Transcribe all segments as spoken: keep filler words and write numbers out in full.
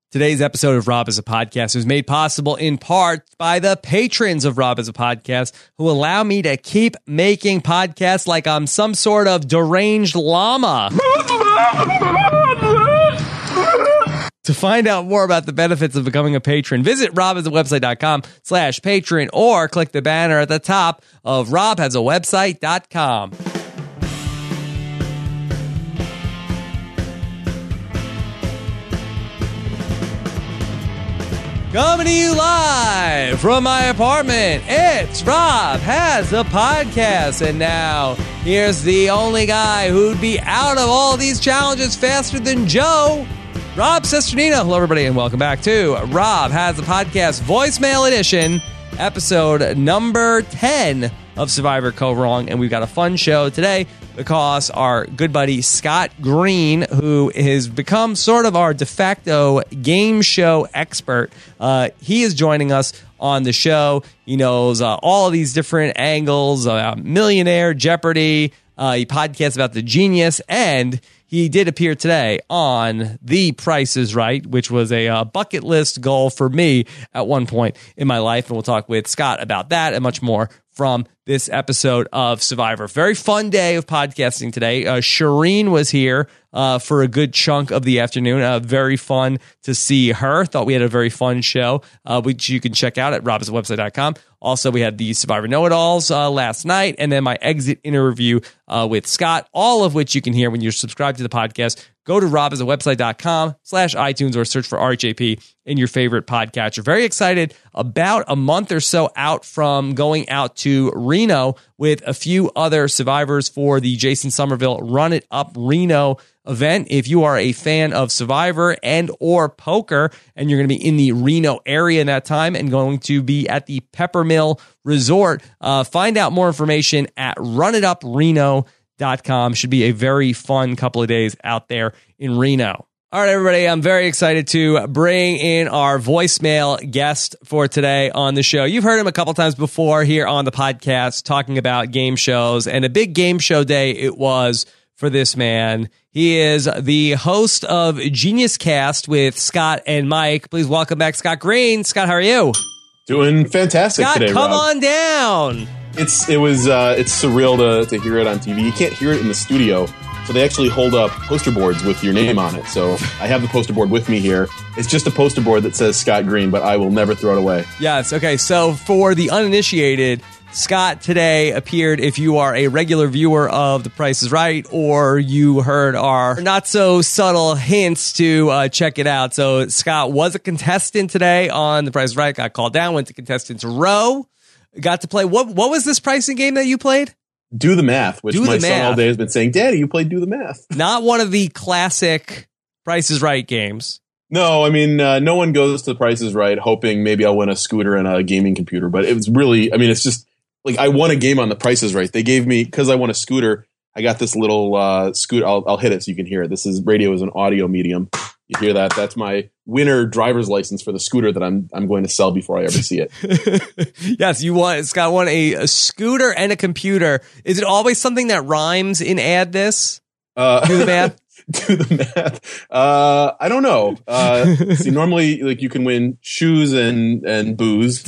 Today's episode of Rob is a Podcast was made possible in part by the patrons of Rob is a Podcast who allow me to keep making podcasts like I'm some sort of deranged llama. To find out more about the benefits of becoming a patron, visit robhasawebsite.com slash patron or click the banner at the top of robhasawebsite dot com. Coming to you live from my apartment, it's Rob Has a Podcast. And now, here's the only guy who'd be out of all these challenges faster than Joe, Rob Cesternino. Hello, everybody, and welcome back to Rob Has a Podcast Voicemail Edition, episode number ten of Survivor Co-Wrong. And we've got a fun show today because our good buddy Scott Green, who has become sort of our de facto game show expert, uh, he is joining us on the show. He knows uh, all of these different angles, uh, Millionaire, Jeopardy, uh, he podcasts about The Genius, and he did appear today on The Price is Right, which was a uh, bucket list goal for me at one point in my life. And we'll talk with Scott about that and much more from this episode of Survivor. Very fun day of podcasting today. Uh, Shireen was here uh, for a good chunk of the afternoon. Uh, very fun to see her. Thought we had a very fun show, uh, which you can check out at rob has a website dot com. Also, we had the Survivor Know-It-Alls uh, last night, and then my exit interview uh, with Scott, all of which you can hear when you're subscribed to the podcast. Go to rob has a website dot com slash iTunes or search for R H A P in your favorite podcatcher. Very excited about a month or so out from going out to Reno with a few other survivors for the Jason Somerville Run It Up Reno event. If you are a fan of Survivor and or poker, and you're going to be in the Reno area in that time and going to be at the Peppermill Resort, uh, find out more information at run it up reno dot com. Should be a very fun couple of days out there in Reno. All right, everybody, I'm very excited to bring in our voicemail guest for today on the show. You've heard him a couple times before here on the podcast talking about game shows, and a big game show day it was for this man. He is the host of Genius Cast with Scott and Mike. Please welcome back Scott Green. Scott, how are you? Doing fantastic Scott, today, come Rob. on down. It's it was uh, it's surreal to, to hear it on T V. You can't hear it in the studio, so they actually hold up poster boards with your name on it. So I have the poster board with me here. It's just a poster board that says Scott Green, but I will never throw it away. Yes. Okay. So for the uninitiated, Scott today appeared, if you are a regular viewer of The Price is Right or you heard our not so subtle hints to uh, check it out. So Scott was a contestant today on The Price is Right, got called down, went to contestants row, got to play. What What was this pricing game that you played? Do the Math, which Do my the son Math. all day has been saying, Daddy, you played Do the Math. Not one of the classic Price is Right games. No, I mean, uh, no one goes to The Price is Right hoping maybe I'll win a scooter and a gaming computer. But it was really, I mean, it's just like I won a game on The Price is Right. They gave me, because I won a scooter, I got this little uh, scooter. I'll, I'll hit it so you can hear it. This is radio is an audio medium. You hear that? That's my winner driver's license for the scooter that I'm I'm going to sell before I ever see it. Yes, you want Scott won a, a scooter and a computer. Is it always something that rhymes in add this? Uh, Do the math. Do the math. Uh, I don't know. Uh, see, normally, like you can win shoes and and booze.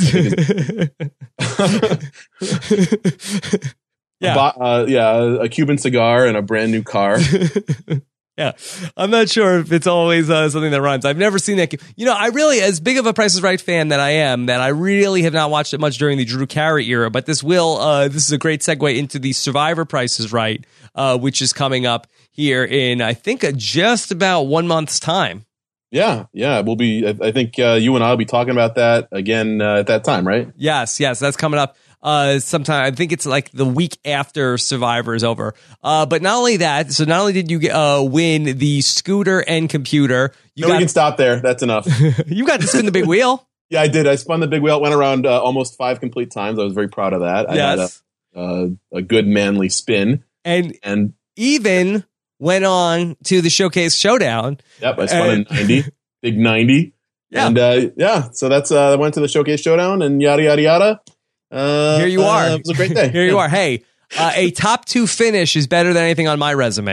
Yeah, a, bo- uh, yeah, a Cuban cigar and a brand new car. Yeah, I'm not sure if it's always uh, something that rhymes. I've never seen that. You know, I really, as big of a Price is Right fan that I am, that I really have not watched it much during the Drew Carey era. But this will, uh, this is a great segue into the Survivor Price is Right, uh, which is coming up here in, I think, uh, just about one month's time. Yeah, yeah, we'll be. I, I think uh, you and I will be talking about that again uh, at that time, right? Yes, yes, that's coming up. Uh, sometime I think it's like the week after Survivor is over. Uh, but not only that, so not only did you uh win the scooter and computer, you no, got, we can stop there. That's enough. You got to spin the big wheel. Yeah, I did. I spun the big wheel. It went around uh, almost five complete times. I was very proud of that. I Yes. had a, uh, a good manly spin, and and even went on to the Showcase Showdown. Yep, I spun and, a ninety, big ninety. Yeah, and uh, yeah. So that's uh, I went to the Showcase Showdown and yada yada yada. Uh, Here you are. Uh, it was a great day. Here you are. Hey, uh, a top two finish is better than anything on my resume.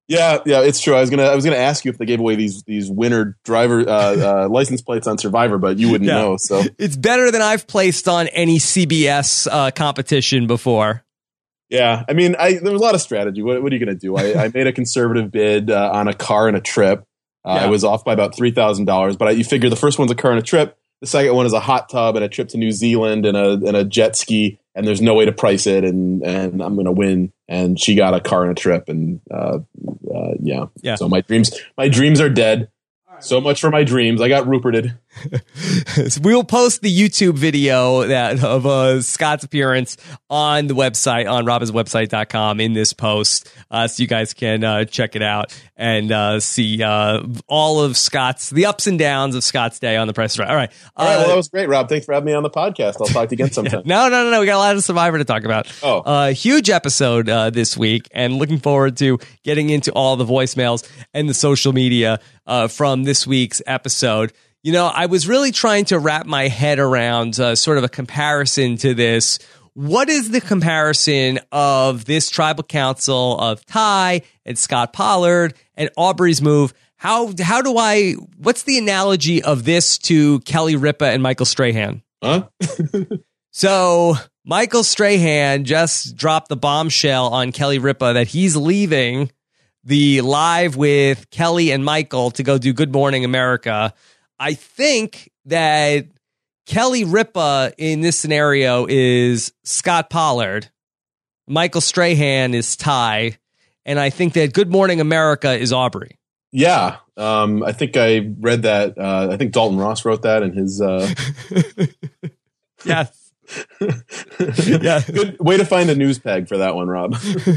Yeah, yeah, it's true. I was gonna, I was gonna ask you if they gave away these these winner driver uh, uh, license plates on Survivor, but you wouldn't yeah. know. So it's better than I've placed on any C B S uh, competition before. Yeah, I mean, I, there was a lot of strategy. What, what are you gonna do? I, I made a conservative bid uh, on a car and a trip. Uh, yeah. I was off by about three thousand dollars, but I, you figure the first one's a car and a trip. The second one is a hot tub and a trip to New Zealand and a and a jet ski. And there's no way to price it, and, and I'm going to win. And she got a car and a trip, and uh, uh, yeah. yeah. So my dreams, my dreams are dead. So much for my dreams. I got Ruperted. So we'll post the YouTube video that of uh, Scott's appearance on the website, on robins website dot com in this post, uh, so you guys can uh, check it out and uh, see uh, all of Scott's, the ups and downs of Scott's day on The Price is Right. All right. Uh, all right. Well, that was great, Rob. Thanks for having me on the podcast. I'll talk to you again sometime. yeah. No, no, no, no. We got a lot of Survivor to talk about. Oh. Uh, huge episode uh, this week, and looking forward to getting into all the voicemails and the social media uh, from this week's episode. You know, I was really trying to wrap my head around uh, sort of a comparison to this. What is the comparison of this tribal council of Ty and Scott Pollard and Aubrey's move? How how do I, what's the analogy of this to Kelly Ripa and Michael Strahan? Huh? So Michael Strahan just dropped the bombshell on Kelly Ripa that he's leaving the live with Kelly and Michael to go do Good Morning America. I think that Kelly Ripa in this scenario is Scott Pollard. Michael Strahan is Ty. And I think that Good Morning America is Aubrey. Yeah. Um, I think I read that. Uh, I think Dalton Ross wrote that in his. Uh... yes. yeah, good way to find a news peg for that one, Rob.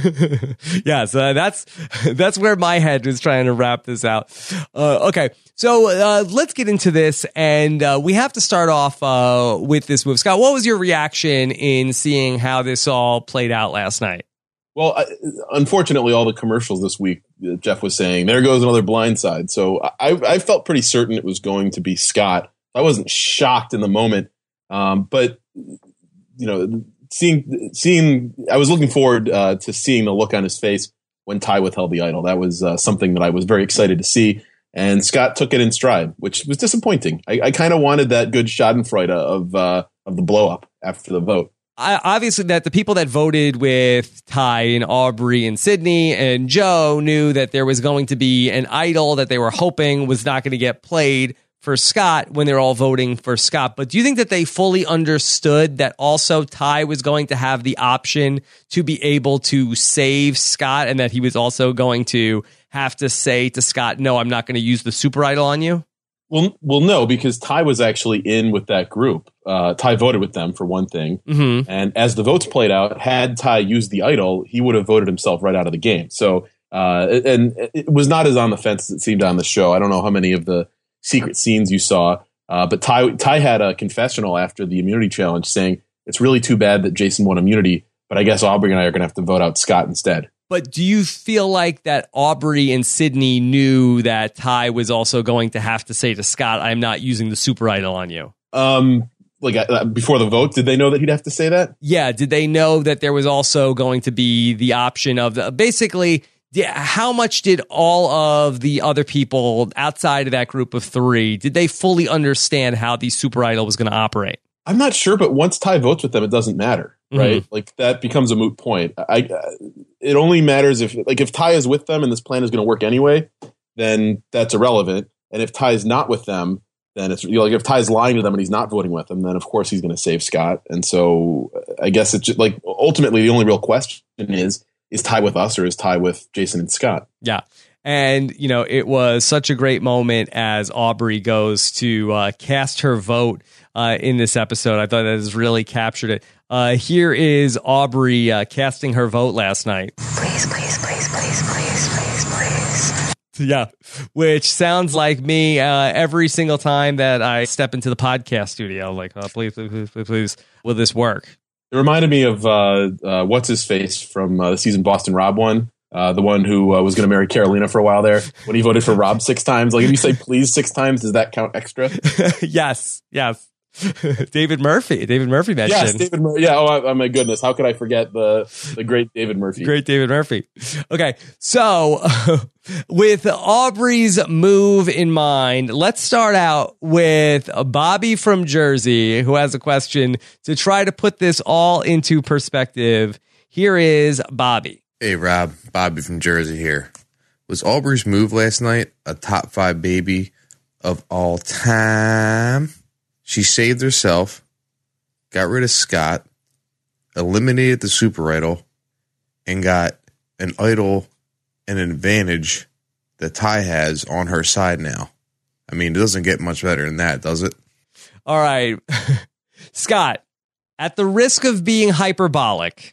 yeah, so that's that's where my head was trying to wrap this out. Uh, okay, so uh, let's get into this, and uh, we have to start off uh, with this move. Scott, what was your reaction in seeing how this all played out last night? Well, I, unfortunately, all the commercials this week, uh, Jeff was saying, there goes another blindside. So I, I felt pretty certain it was going to be Scott. I wasn't shocked in the moment, um, but you know, seeing seeing, I was looking forward uh, to seeing the look on his face when Ty withheld the idol. That was uh, something that I was very excited to see. And Scott took it in stride, which was disappointing. I, I kind of wanted that good Schadenfreude of uh, of the blow up after the vote. I, obviously, that the people that voted with Ty and Aubrey and Sydney and Joe knew that there was going to be an idol that they were hoping was not going to get played for Scott when they're all voting for Scott. But do you think that they fully understood that also Ty was going to have the option to be able to save Scott, and that he was also going to have to say to Scott, no, I'm not going to use the super idol on you? Well, well, no, because Ty was actually in with that group. Uh, Ty voted with them for one thing. Mm-hmm. And as the votes played out, had Ty used the idol, he would have voted himself right out of the game. So, uh, and it was not as on the fence as it seemed on the show. I don't know how many of the secret scenes you saw, uh, but Ty, Ty had a confessional after the immunity challenge saying, it's really too bad that Jason won immunity, but I guess Aubrey and I are going to have to vote out Scott instead. But do you feel like that Aubrey and Sydney knew that Ty was also going to have to say to Scott, I'm not using the super idol on you? Um, like uh, before the vote, did they know that he'd have to say that? Yeah. Did they know that there was also going to be the option of the, basically, how much did all of the other people outside of that group of three, did they fully understand how the super idol was going to operate? I'm not sure, but once Ty votes with them, it doesn't matter, right? Mm-hmm. Like that becomes a moot point. I, uh, it only matters if, like, if Ty is with them and this plan is going to work anyway, then that's irrelevant. And if Ty is not with them, then it's, you know, like if Ty's lying to them and he's not voting with them, then of course he's going to save Scott. And so I guess it's just, like, ultimately the only real question is, is Ty with us or is Ty with Jason and Scott? Yeah. And, you know, it was such a great moment as Aubrey goes to uh, cast her vote uh, in this episode. I thought that has really captured it. Uh, here is Aubrey uh, casting her vote last night. Please, please, please, please, please, please, please. Yeah, which sounds like me uh, every single time that I step into the podcast studio. Like, oh, please, please, please, please, please, will this work? It reminded me of uh, uh, what's his face from uh, the season Boston Rob won. Uh, the one who uh, was going to marry Carolina for a while there when he voted for Rob six times. Like, if you say please six times, does that count extra? yes, yes. David Murphy. David Murphy mentioned. Yes, David Murphy. Yeah, oh, oh my goodness. How could I forget the the great David Murphy? Great David Murphy. Okay, so with Aubrey's move in mind, let's start out with Bobby from Jersey, who has a question to try to put this all into perspective. Here is Bobby. Hey, Rob. Bobby from Jersey here. Was Aubrey's move last night a top five baby of all time? She saved herself, got rid of Scott, eliminated the super idol, and got an idol and an advantage that Ty has on her side now. I mean, it doesn't get much better than that, does it? All right. Scott, at the risk of being hyperbolic,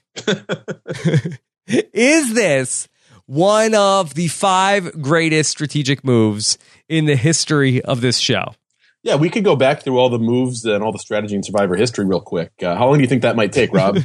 is this one of the five greatest strategic moves in the history of this show? Yeah, we could go back through all the moves and all the strategy in Survivor history real quick. Uh, how long do you think that might take, Rob?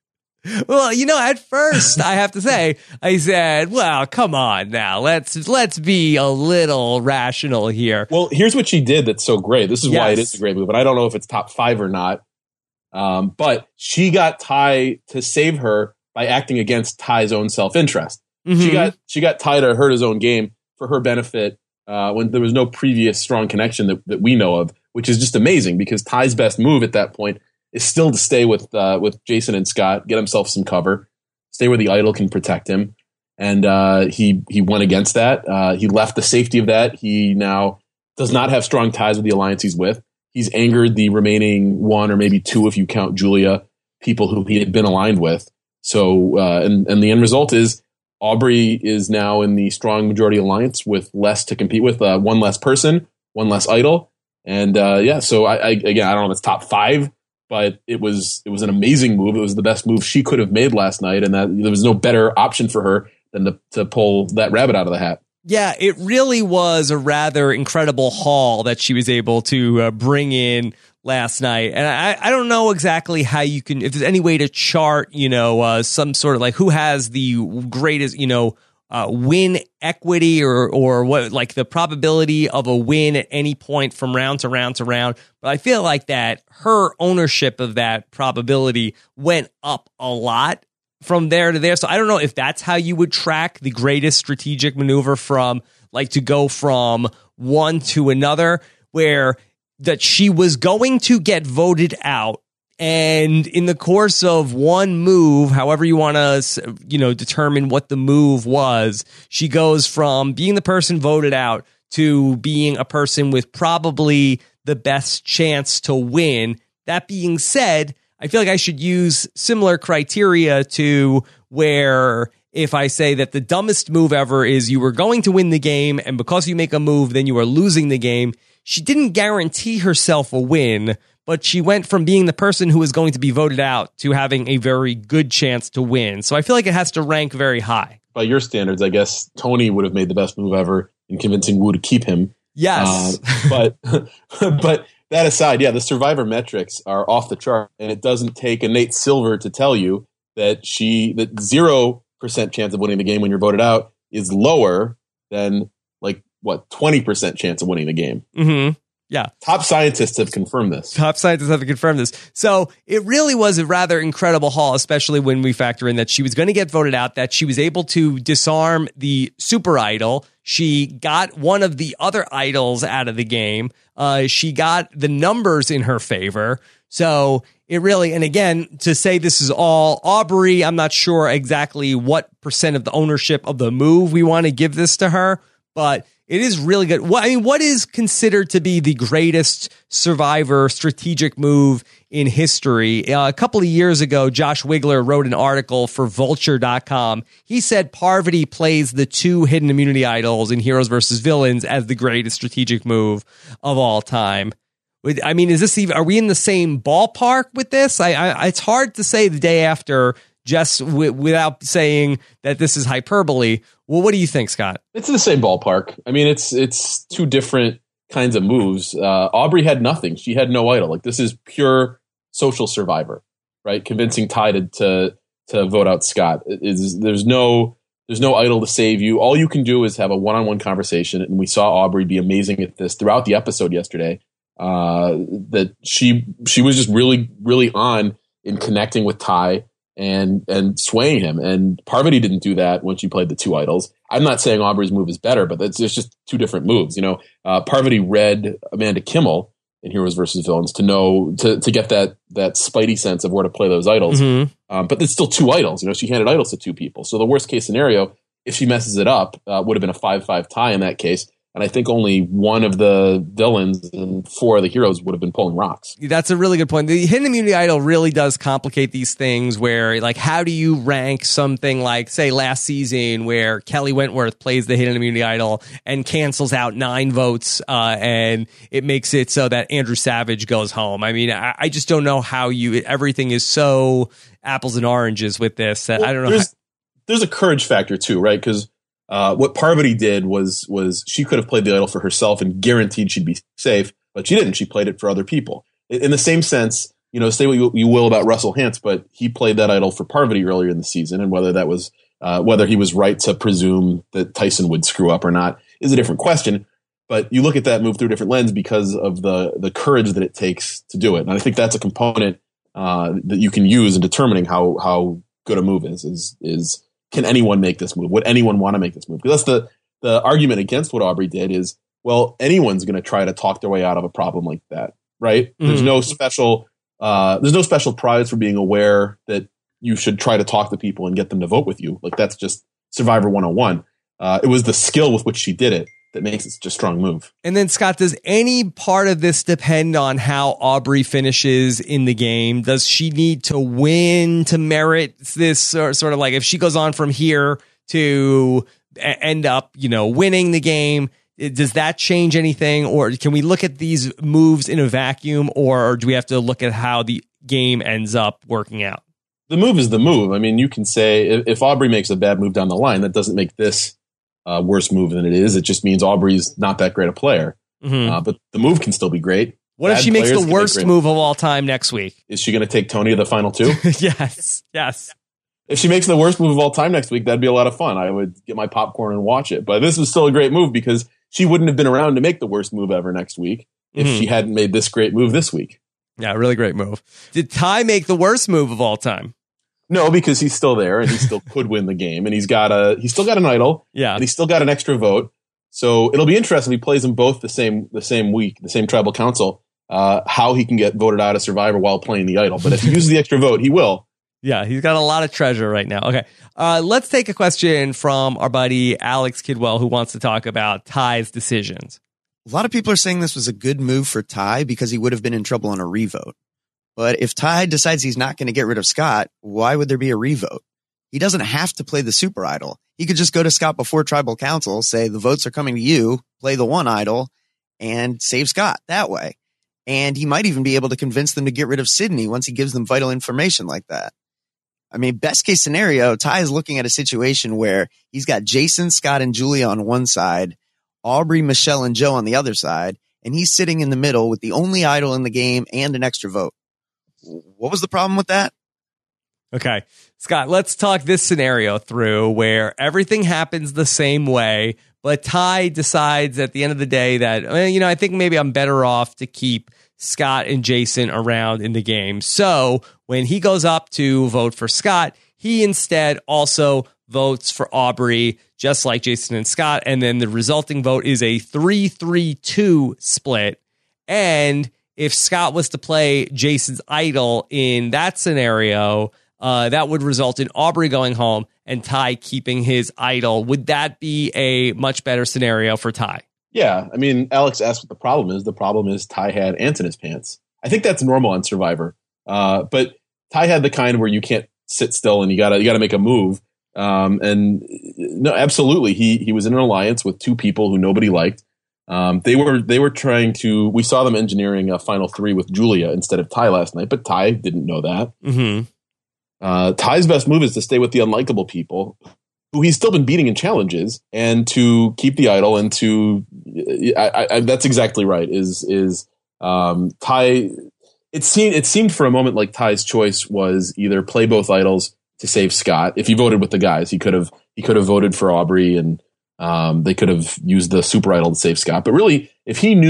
Well, you know, at first, I have to say, I said, well, come on now. Let's let's be a little rational here. Well, here's what she did that's so great. This is Yes. why it is a great move, and I don't know if it's top five or not. Um, but she got Ty to save her by acting against Ty's own self-interest. Mhm. She got she got Ty to hurt his own game for her benefit uh, when there was no previous strong connection that, that we know of, which is just amazing because Ty's best move at that point is still to stay with uh, with Jason and Scott, get himself some cover, stay where the idol can protect him. And uh, he he went against that. Uh, he left the safety of that. He now does not have strong ties with the alliance he's with. He's angered the remaining one or maybe two, if you count Julia, people who he had been aligned with. So, uh, and, and the end result is Aubrey is now in the strong majority alliance with less to compete with, uh, one less person, one less idol. And uh, yeah, so I, I again, I don't know if it's top five, but it was it was an amazing move. It was the best move she could have made last night, and that there was no better option for her than to, to pull that rabbit out of the hat. Yeah, it really was a rather incredible haul that she was able to uh, bring in last night. And I, I don't know exactly how you can, if there's any way to chart, you know, uh, some sort of like who has the greatest, you know, uh, win equity or, or what, like the probability of a win at any point from round to round to round. But I feel like that her ownership of that probability went up a lot from there to there. So I don't know if that's how you would track the greatest strategic maneuver from like to go from one to another, where that she was going to get voted out. And in the course of one move, however you want to, you know, determine what the move was, she goes from being the person voted out to being a person with probably the best chance to win. That being said, I feel like I should use similar criteria to where if I say that the dumbest move ever is you were going to win the game, and because you make a move, then you are losing the game. She didn't guarantee herself a win, but she went from being the person who was going to be voted out to having a very good chance to win. So I feel like it has to rank very high. By your standards, I guess Tony would have made the best move ever in convincing Wu to keep him. Yes. Uh, but but that aside, yeah, the Survivor metrics are off the chart, and it doesn't take a Nate Silver to tell you that she that zero percent chance of winning the game when you're voted out is lower than like what twenty percent chance of winning the game. Mm-hmm. Yeah. Top scientists have confirmed this. Top scientists have confirmed this. So it really was a rather incredible haul, especially when we factor in that she was going to get voted out, that she was able to disarm the super idol. She got one of the other idols out of the game. Uh, she got the numbers in her favor. So it really, and again, to say this is all Aubrey, I'm not sure exactly what percent of the ownership of the move we want to give this to her, but it is really good. What, I mean, what is considered to be the greatest Survivor strategic move in history? Uh, a couple of years ago, Josh Wigler wrote an article for vulture dot com. He said Parvati plays the two hidden immunity idols in Heroes versus Villains as the greatest strategic move of all time. I mean, is this even, are we in the same ballpark with this? I, I it's hard to say the day after, just w- without saying that this is hyperbole. Well, what do you think, Scott? It's in the same ballpark. I mean, it's it's two different kinds of moves. Uh, Aubrey had nothing. She had no idol. Like, this is pure social Survivor, right? Convincing Ty to to, to vote out Scott. It is there's no there's no idol to save you. All you can do is have a one-on-one conversation, and we saw Aubrey be amazing at this throughout the episode yesterday. uh, that she she was just really really on in connecting with Ty and and swaying him. And Parvati didn't do that when she played the two idols. I'm not saying Aubrey's move is better, but it's, it's just two different moves. You know, uh, Parvati read Amanda Kimmel in Heroes versus Villains to know to to get that that spidey sense of where to play those idols. Mm-hmm. Um, but it's still two idols. You know, she handed idols to two people. So the worst case scenario, if she messes it up, uh, would have been a five five tie in that case. And I think only one of the villains and four of the heroes would have been pulling rocks. That's a really good point. The hidden immunity idol really does complicate these things where, like, how do you rank something like, say, last season where Kelly Wentworth plays the hidden immunity idol and cancels out nine votes uh, and it makes it so that Andrew Savage goes home. I mean, I, I just don't know how you, everything is so apples and oranges with this. That well, I don't know. There's, how, there's a courage factor too, right? Because Uh, what Parvati did was was she could have played the idol for herself and guaranteed she'd be safe, but she didn't. She played it for other people. In, in the same sense, you know, say what you, you will about Russell Hantz, but he played that idol for Parvati earlier in the season, and whether that was uh, whether he was right to presume that Tyson would screw up or not is a different question. But you look at that move through a different lens because of the the courage that it takes to do it, and I think that's a component uh, that you can use in determining how how good a move is. Is is Can anyone make this move? Would anyone want to make this move? Because that's the, the argument against what Aubrey did is, well, anyone's going to try to talk their way out of a problem like that, right? Mm. There's no special, uh, there's no special prize for being aware that you should try to talk to people and get them to vote with you. Like that's just Survivor one oh one. Uh, it was the skill with which she did it that makes it such a strong move. And then, Scott, does any part of this depend on how Aubrey finishes in the game? Does she need to win to merit this sort of like if she goes on from here to end up, you know, winning the game? Does that change anything? Or can we look at these moves in a vacuum, or do we have to look at how the game ends up working out? The move is the move. I mean, you can say if, if Aubrey makes a bad move down the line, that doesn't make this Uh, worse move than it is. It just means Aubrey's not that great a player. Mm-hmm. Uh, but the move can still be great. What Bad if she makes the worst move of all time next week? Is she going to take Tony to the final two? Yes. Yes. If she makes the worst move of all time next week, that'd be a lot of fun. I would get my popcorn and watch it. But this was still a great move because she wouldn't have been around to make the worst move ever next week if mm-hmm. she hadn't made this great move this week. Yeah, really great move. Did Ty make the worst move of all time? No, because he's still there and he still could win the game, and he's got a he's still got an idol, yeah, and he's still got an extra vote. So it'll be interesting if he plays them both the same the same week, the same tribal council, uh, how he can get voted out of Survivor while playing the idol. But if he uses the extra vote, he will. Yeah, he's got a lot of treasure right now. Okay, uh, let's take a question from our buddy Alex Kidwell, who wants to talk about Ty's decisions. A lot of people are saying this was a good move for Ty because he would have been in trouble on a revote. But if Ty decides he's not going to get rid of Scott, why would there be a revote? He doesn't have to play the super idol. He could just go to Scott before tribal council, say the votes are coming to you, play the one idol, and save Scott that way. And he might even be able to convince them to get rid of Sydney once he gives them vital information like that. I mean, best case scenario, Ty is looking at a situation where he's got Jason, Scott, and Julia on one side, Aubrey, Michelle, and Joe on the other side, and he's sitting in the middle with the only idol in the game and an extra vote. What was the problem with that? Okay, Scott, let's talk this scenario through where everything happens the same way, but Ty decides at the end of the day that, well, you know, I think maybe I'm better off to keep Scott and Jason around in the game. So when he goes up to vote for Scott, he instead also votes for Aubrey, just like Jason and Scott. And then the resulting vote is a three three two split. And if Scott was to play Jason's idol in that scenario, uh, that would result in Aubrey going home and Ty keeping his idol. Would that be a much better scenario for Ty? Yeah. I mean, Alex asked what the problem is. The problem is Ty had ants in his pants. I think that's normal on Survivor. Uh, but Ty had the kind where you can't sit still and you gotta you gotta make a move. Um, and no, absolutely, he he was in an alliance with two people who nobody liked. Um, they were they were trying to. We saw them engineering a final three with Julia instead of Ty last night, but Ty didn't know that. Mm-hmm. Uh, Ty's best move is to stay with the unlikable people, who he's still been beating in challenges, and to keep the idol. And to I, I, that's exactly right. Is is um, Ty? It seemed it seemed for a moment like Ty's choice was either play both idols to save Scott. If he voted with the guys, he could have he could have voted for Aubrey, and um, they could have used the super idol to save Scott. But really, if he knew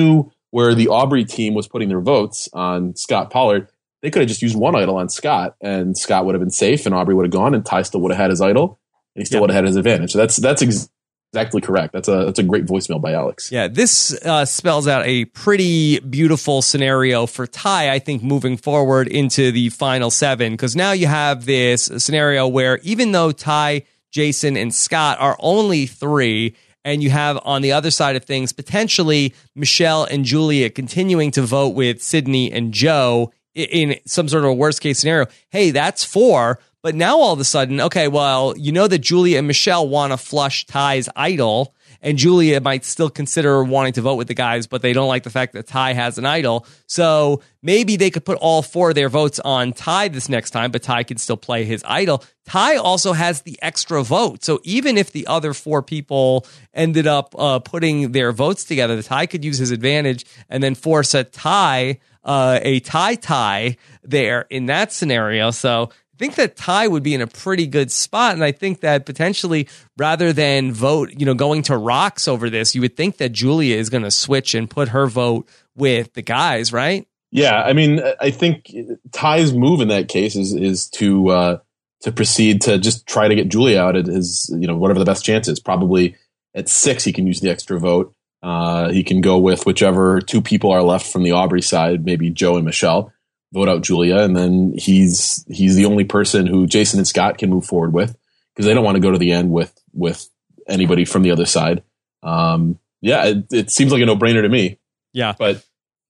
where the Aubrey team was putting their votes on Scott Pollard, they could have just used one idol on Scott, and Scott would have been safe, and Aubrey would have gone, and Ty still would have had his idol, and he still Yeah. would have had his advantage. So that's that's ex- exactly correct. That's a that's a great voicemail by Alex. Yeah, this uh, spells out a pretty beautiful scenario for Ty, I think, moving forward into the final seven, because now you have this scenario where even though Ty, Jason, and Scott are only three, and you have on the other side of things potentially Michelle and Julia continuing to vote with Sydney and Joe in some sort of a worst case scenario. Hey, that's four. But now all of a sudden, okay, well, you know that Julia and Michelle want to flush Ty's idol, and Julia might still consider wanting to vote with the guys, but they don't like the fact that Ty has an idol. So maybe they could put all four of their votes on Ty this next time, but Ty can still play his idol. Ty also has the extra vote. So even if the other four people ended up uh, putting their votes together, Ty could use his advantage and then force a tie, uh, a tie tie there in that scenario. So I think that Ty would be in a pretty good spot. And I think that potentially rather than vote, you know, going to rocks over this, you would think that Julia is going to switch and put her vote with the guys, right? Yeah, I mean, I think Ty's move in that case is is to uh, to proceed to just try to get Julia out at his, you know, whatever the best chance is. Probably at six, he can use the extra vote. Uh, he can go with whichever two people are left from the Aubrey side, maybe Joe and Michelle, vote out Julia, and then he's he's the only person who Jason and Scott can move forward with, because they don't want to go to the end with with anybody from the other side. Um, yeah, it, it seems like a no brainer to me. Yeah, but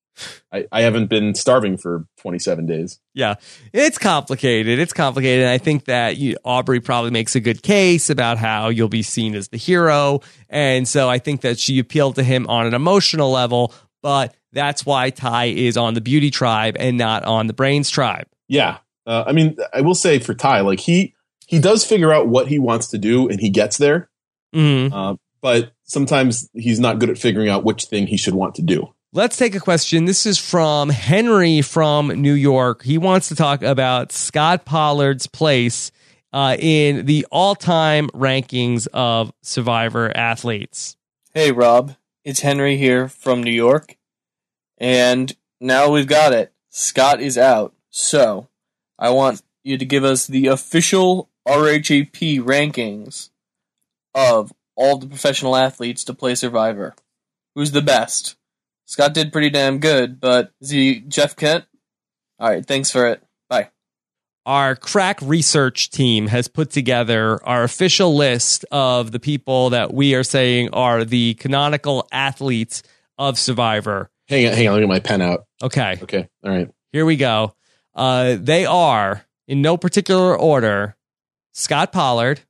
I, I haven't been starving for twenty-seven days. Yeah, it's complicated. It's complicated. And I think that you, Aubrey probably makes a good case about how you'll be seen as the hero. And so I think that she appealed to him on an emotional level, but that's why Ty is on the beauty tribe and not on the brains tribe. Yeah. Uh, I mean, I will say for Ty, like he, he does figure out what he wants to do and he gets there. Mm-hmm. Uh, but sometimes he's not good at figuring out which thing he should want to do. Let's take a question. This is from Henry from New York. He wants to talk about Scott Pollard's place uh, in the all-time rankings of Survivor athletes. Hey, Rob. It's Henry here from New York. And now we've got it. Scott is out. So I want you to give us the official R H A P rankings of all the professional athletes to play Survivor. Who's the best? Scott did pretty damn good, but is he Jeff Kent? All right, thanks for it. Bye. Our crack research team has put together our official list of the people that we are saying are the canonical athletes of Survivor. Hang on, hang on, let me get my pen out. Okay. Okay, all right. Here we go. Uh, they are, in no particular order, Scott Pollard,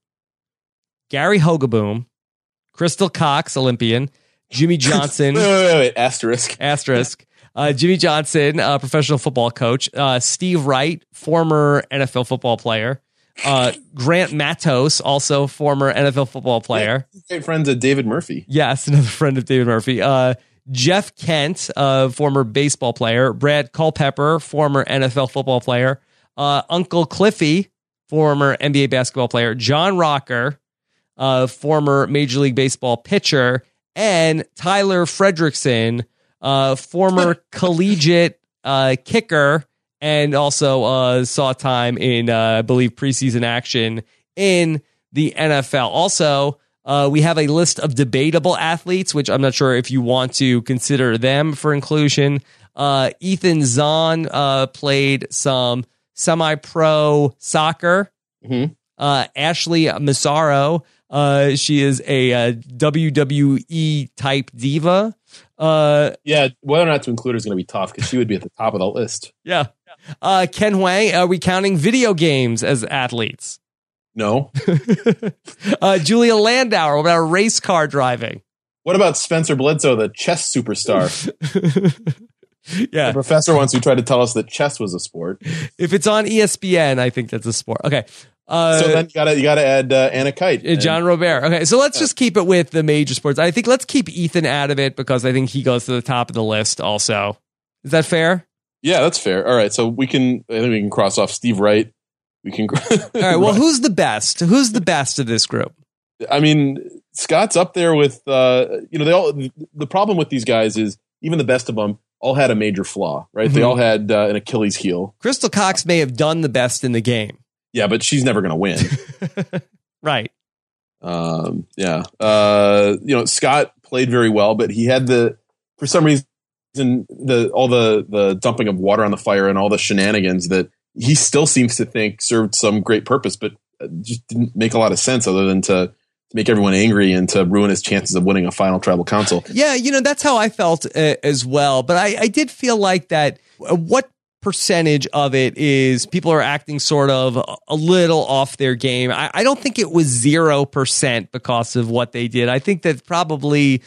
Gary Hogaboom, Crystal Cox, Olympian, Jimmy Johnson, wait, wait, wait, wait, asterisk, asterisk, uh, Jimmy Johnson, uh, professional football coach, uh, Steve Wright, former N F L football player, uh, Grant Matos, also former N F L football player. Yeah, great friends of David Murphy. Yes, another friend of David Murphy. Uh, Jeff Kent, uh, former baseball player, Brad Culpepper, former N F L football player, uh, Uncle Cliffy, former N B A basketball player, John Rocker, uh, former Major League Baseball pitcher, and Tyler Fredrickson, uh, former collegiate uh, kicker, and also uh, saw time in, uh, I believe, preseason action in the N F L. Also, uh, we have a list of debatable athletes, which I'm not sure if you want to consider them for inclusion. Uh, Ethan Zahn uh, played some semi-pro soccer. Mm-hmm. Uh, Ashley Massaro, uh, she is a, uh W W E type diva. Uh, yeah, whether or not to include her is going to be tough because she would be at the top of the list. Yeah. Uh, Ken Huang, are we counting video games as athletes? No. uh, Julia Landauer, what about race car driving? What about Spencer Bledsoe, the chess superstar? Yeah. The professor once who tried to tell us that chess was a sport. If it's on E S P N, I think that's a sport. Okay. Uh, so then you gotta you gotta add uh, Anna Kite, and John Robert. Okay, so let's just keep it with the major sports. I think let's keep Ethan out of it because I think he goes to the top of the list. Also, is that fair? Yeah, that's fair. All right, so we can. I think we can cross off Steve Wright. We can. All right. Well, who's the best? Who's the best of this group? I mean, Scott's up there with. Uh, you know, they all. The problem with these guys is even the best of them, all had a major flaw, right? Mm-hmm. They all had uh, an Achilles heel. Crystal Cox may have done the best in the game. Yeah, but she's never going to win. Right. Um, yeah. Uh, you know, Scott played very well, but he had the, for some reason, the all the, the dumping of water on the fire and all the shenanigans that he still seems to think served some great purpose, but just didn't make a lot of sense other than to make everyone angry and to ruin his chances of winning a final tribal council. Yeah, you know, that's how I felt uh, as well. But I, I did feel like that uh, what percentage of it is people are acting sort of a little off their game. I, I don't think it was zero percent because of what they did. I think that probably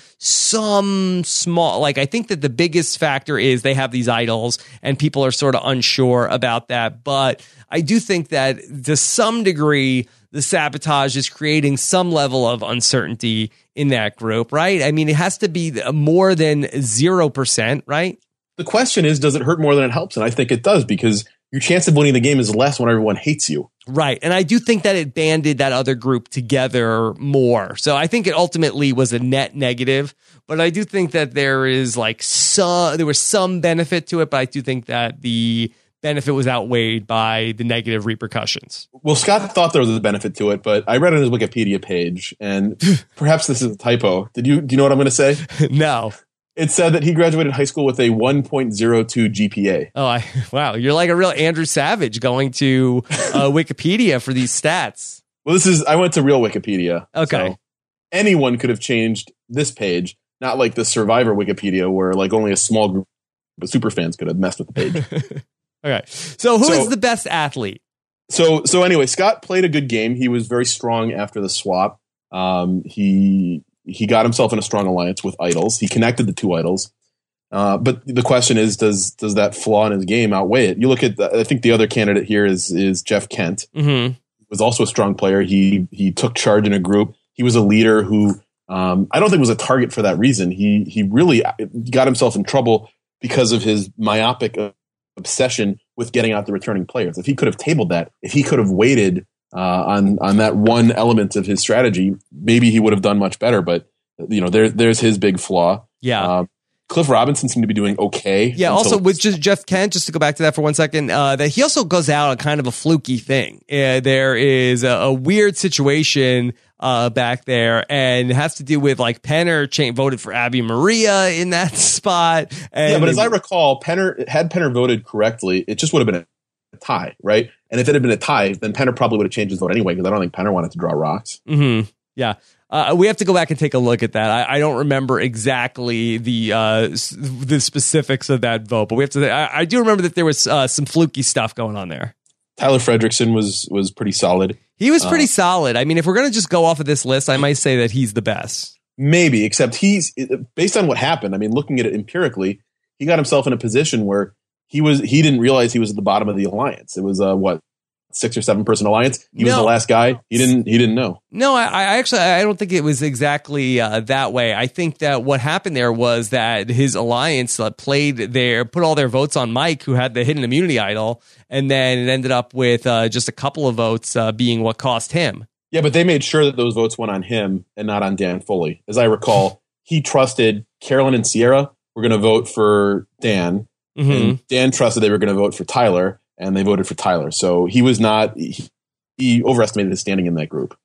some small, like I think that the biggest factor is they have these idols and people are sort of unsure about that. But I do think that to some degree, the sabotage is creating some level of uncertainty in that group, right? I mean, it has to be more than zero percent, right? The question is, does it hurt more than it helps? And I think it does, because your chance of winning the game is less when everyone hates you. Right. And I do think that it banded that other group together more. So I think it ultimately was a net negative, but I do think that there is like some, there was some benefit to it, but I do think that the benefit was outweighed by the negative repercussions. Well, Scott thought there was a benefit to it, but I read on his Wikipedia page, and perhaps this is a typo. Did you, do you know what I'm going to say? No. It said that he graduated high school with a one point oh two G P A. Oh, I, wow. You're like a real Andrew Savage going to uh, Wikipedia for these stats. Well, this is, I went to real Wikipedia. Okay. So anyone could have changed this page, not like the Survivor Wikipedia where like only a small group of super fans could have messed with the page. Okay. So who So- is the best athlete? So, so anyway, Scott played a good game. He was very strong after the swap. Um, he, he got himself in a strong alliance with idols. He connected the two idols. Uh, but the question is, does, does that flaw in his game outweigh it? You look at, the, I think the other candidate here is, is Jeff Kent. Mm-hmm. Was also a strong player. He, he took charge in a group. He was a leader who, um, I don't think was a target for that reason. He, he really got himself in trouble because of his myopic obsession with getting out the returning players. If he could have tabled that, if he could have waited uh, on on that one element of his strategy, maybe he would have done much better. But you know, there there's his big flaw. Yeah. Uh, Cliff Robinson seemed to be doing okay. Yeah. until- Also, with just Jeff Kent, just to go back to that for one second, uh, that he also goes out on kind of a fluky thing. Uh, there is a, a weird situation uh, back there, and it has to do with like Penner cha- voted for Abby Maria in that spot. And yeah, but as I recall, Penner had Penner voted correctly, it just would have been a tie, right? And if it had been a tie, then Penner probably would have changed his vote anyway, because I don't think Penner wanted to draw rocks. Mm-hmm. Yeah. Uh, we have to go back and take a look at that. I, I don't remember exactly the uh, s- the specifics of that vote, but we have to. I, I do remember that there was uh, some fluky stuff going on there. Tyler Fredrickson was was pretty solid. He was pretty Uh, solid. I mean, if we're going to just go off of this list, I might say that he's the best. Maybe, except he's based on what happened. I mean, looking at it empirically, he got himself in a position where he was he didn't realize he was at the bottom of the alliance. It was a what six or seven person alliance. He was No. the last guy. He didn't he didn't know. No, I, I actually I don't think it was exactly uh, that way. I think that what happened there was that his alliance uh, played their put all their votes on Mike, who had the hidden immunity idol, and then it ended up with uh, just a couple of votes uh, being what cost him. Yeah, but they made sure that those votes went on him and not on Dan Foley. As I recall, he trusted Carolyn and Sierra were going to vote for Dan, Mm-hmm. and Dan trusted they were going to vote for Tyler, and they voted for Tyler. So he was not he, he overestimated his standing in that group.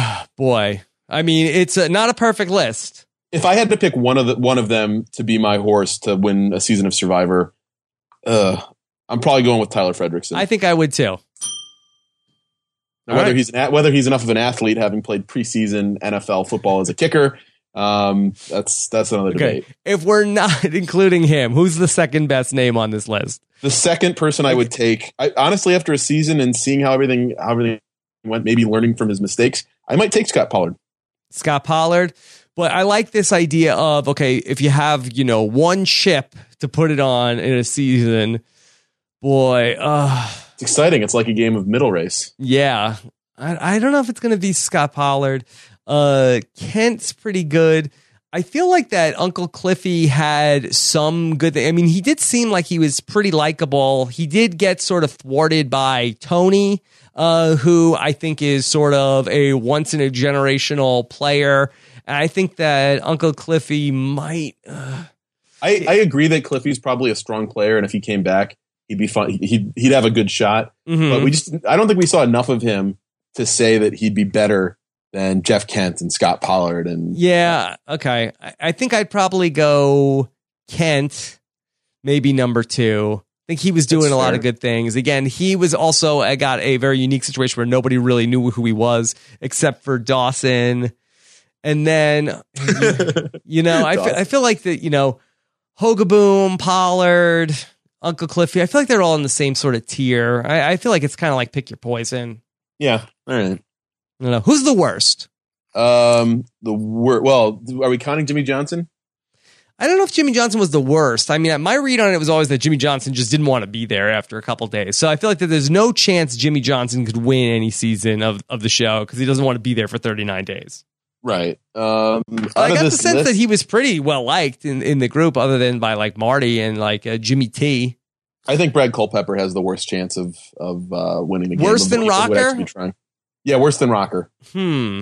Boy, I mean, it's a, not a perfect list. If I had to pick one of the one of them to be my horse to win a season of Survivor, uh, I'm probably going with Tyler Fredrickson. I think I would too. Now, whether All right. he's an, whether he's enough of an athlete, having played preseason N F L football as a kicker, um, that's that's another Okay, debate. if we're not including him, who's the second best name on this list? The second person I would take, I, honestly, after a season and seeing how everything how everything went, maybe learning from his mistakes, I might take Scott Pollard. Scott Pollard. But I like this idea of, okay, if you have, you know, one ship to put it on in a season, boy, uh, It's exciting. It's like a game of middle race. yeah. I, I don't know if it's going to be Scott Pollard. Uh, Kent's pretty good. I feel like that Uncle Cliffy had some good thing. I mean, he did seem like he was pretty likable. He did get sort of thwarted by Tony, uh, who I think is sort of a once in a generational player. And I think that Uncle Cliffy might, uh, I, I agree that Cliffy's probably a strong player, and if he came back, he'd be fun. He'd he'd have a good shot. Mhm. But we just I don't think we saw enough of him to say that he'd be better than Jeff Kent and Scott Pollard. And Yeah, okay. I, I think I'd probably go Kent, maybe number two. I think he was doing That's a lot fair. of good things. Again, he was also I got a very unique situation where nobody really knew who he was except for Dawson. And then, you, you know, I feel, I feel like that, you know, Hogaboom, Pollard, Uncle Cliffy, I feel like they're all in the same sort of tier. I, I feel like it's kind of like pick your poison. yeah, all right. I don't know. Who's the worst? Um, the wor- well, are we counting Jimmy Johnson? I don't know if Jimmy Johnson was the worst. I mean, my read on it was always that Jimmy Johnson just didn't want to be there after a couple days. So I feel like that there's no chance Jimmy Johnson could win any season of, of the show because he doesn't want to be there for thirty-nine days. Right. Um, I out of got the this sense list- that he was pretty well liked in, in the group, other than by like Marty and like uh, Jimmy T. I think Brad Culpepper has the worst chance of of uh, winning the game. Worse of than what he would Rocker? actually be trying. Yeah, worse than Rocker. Hmm.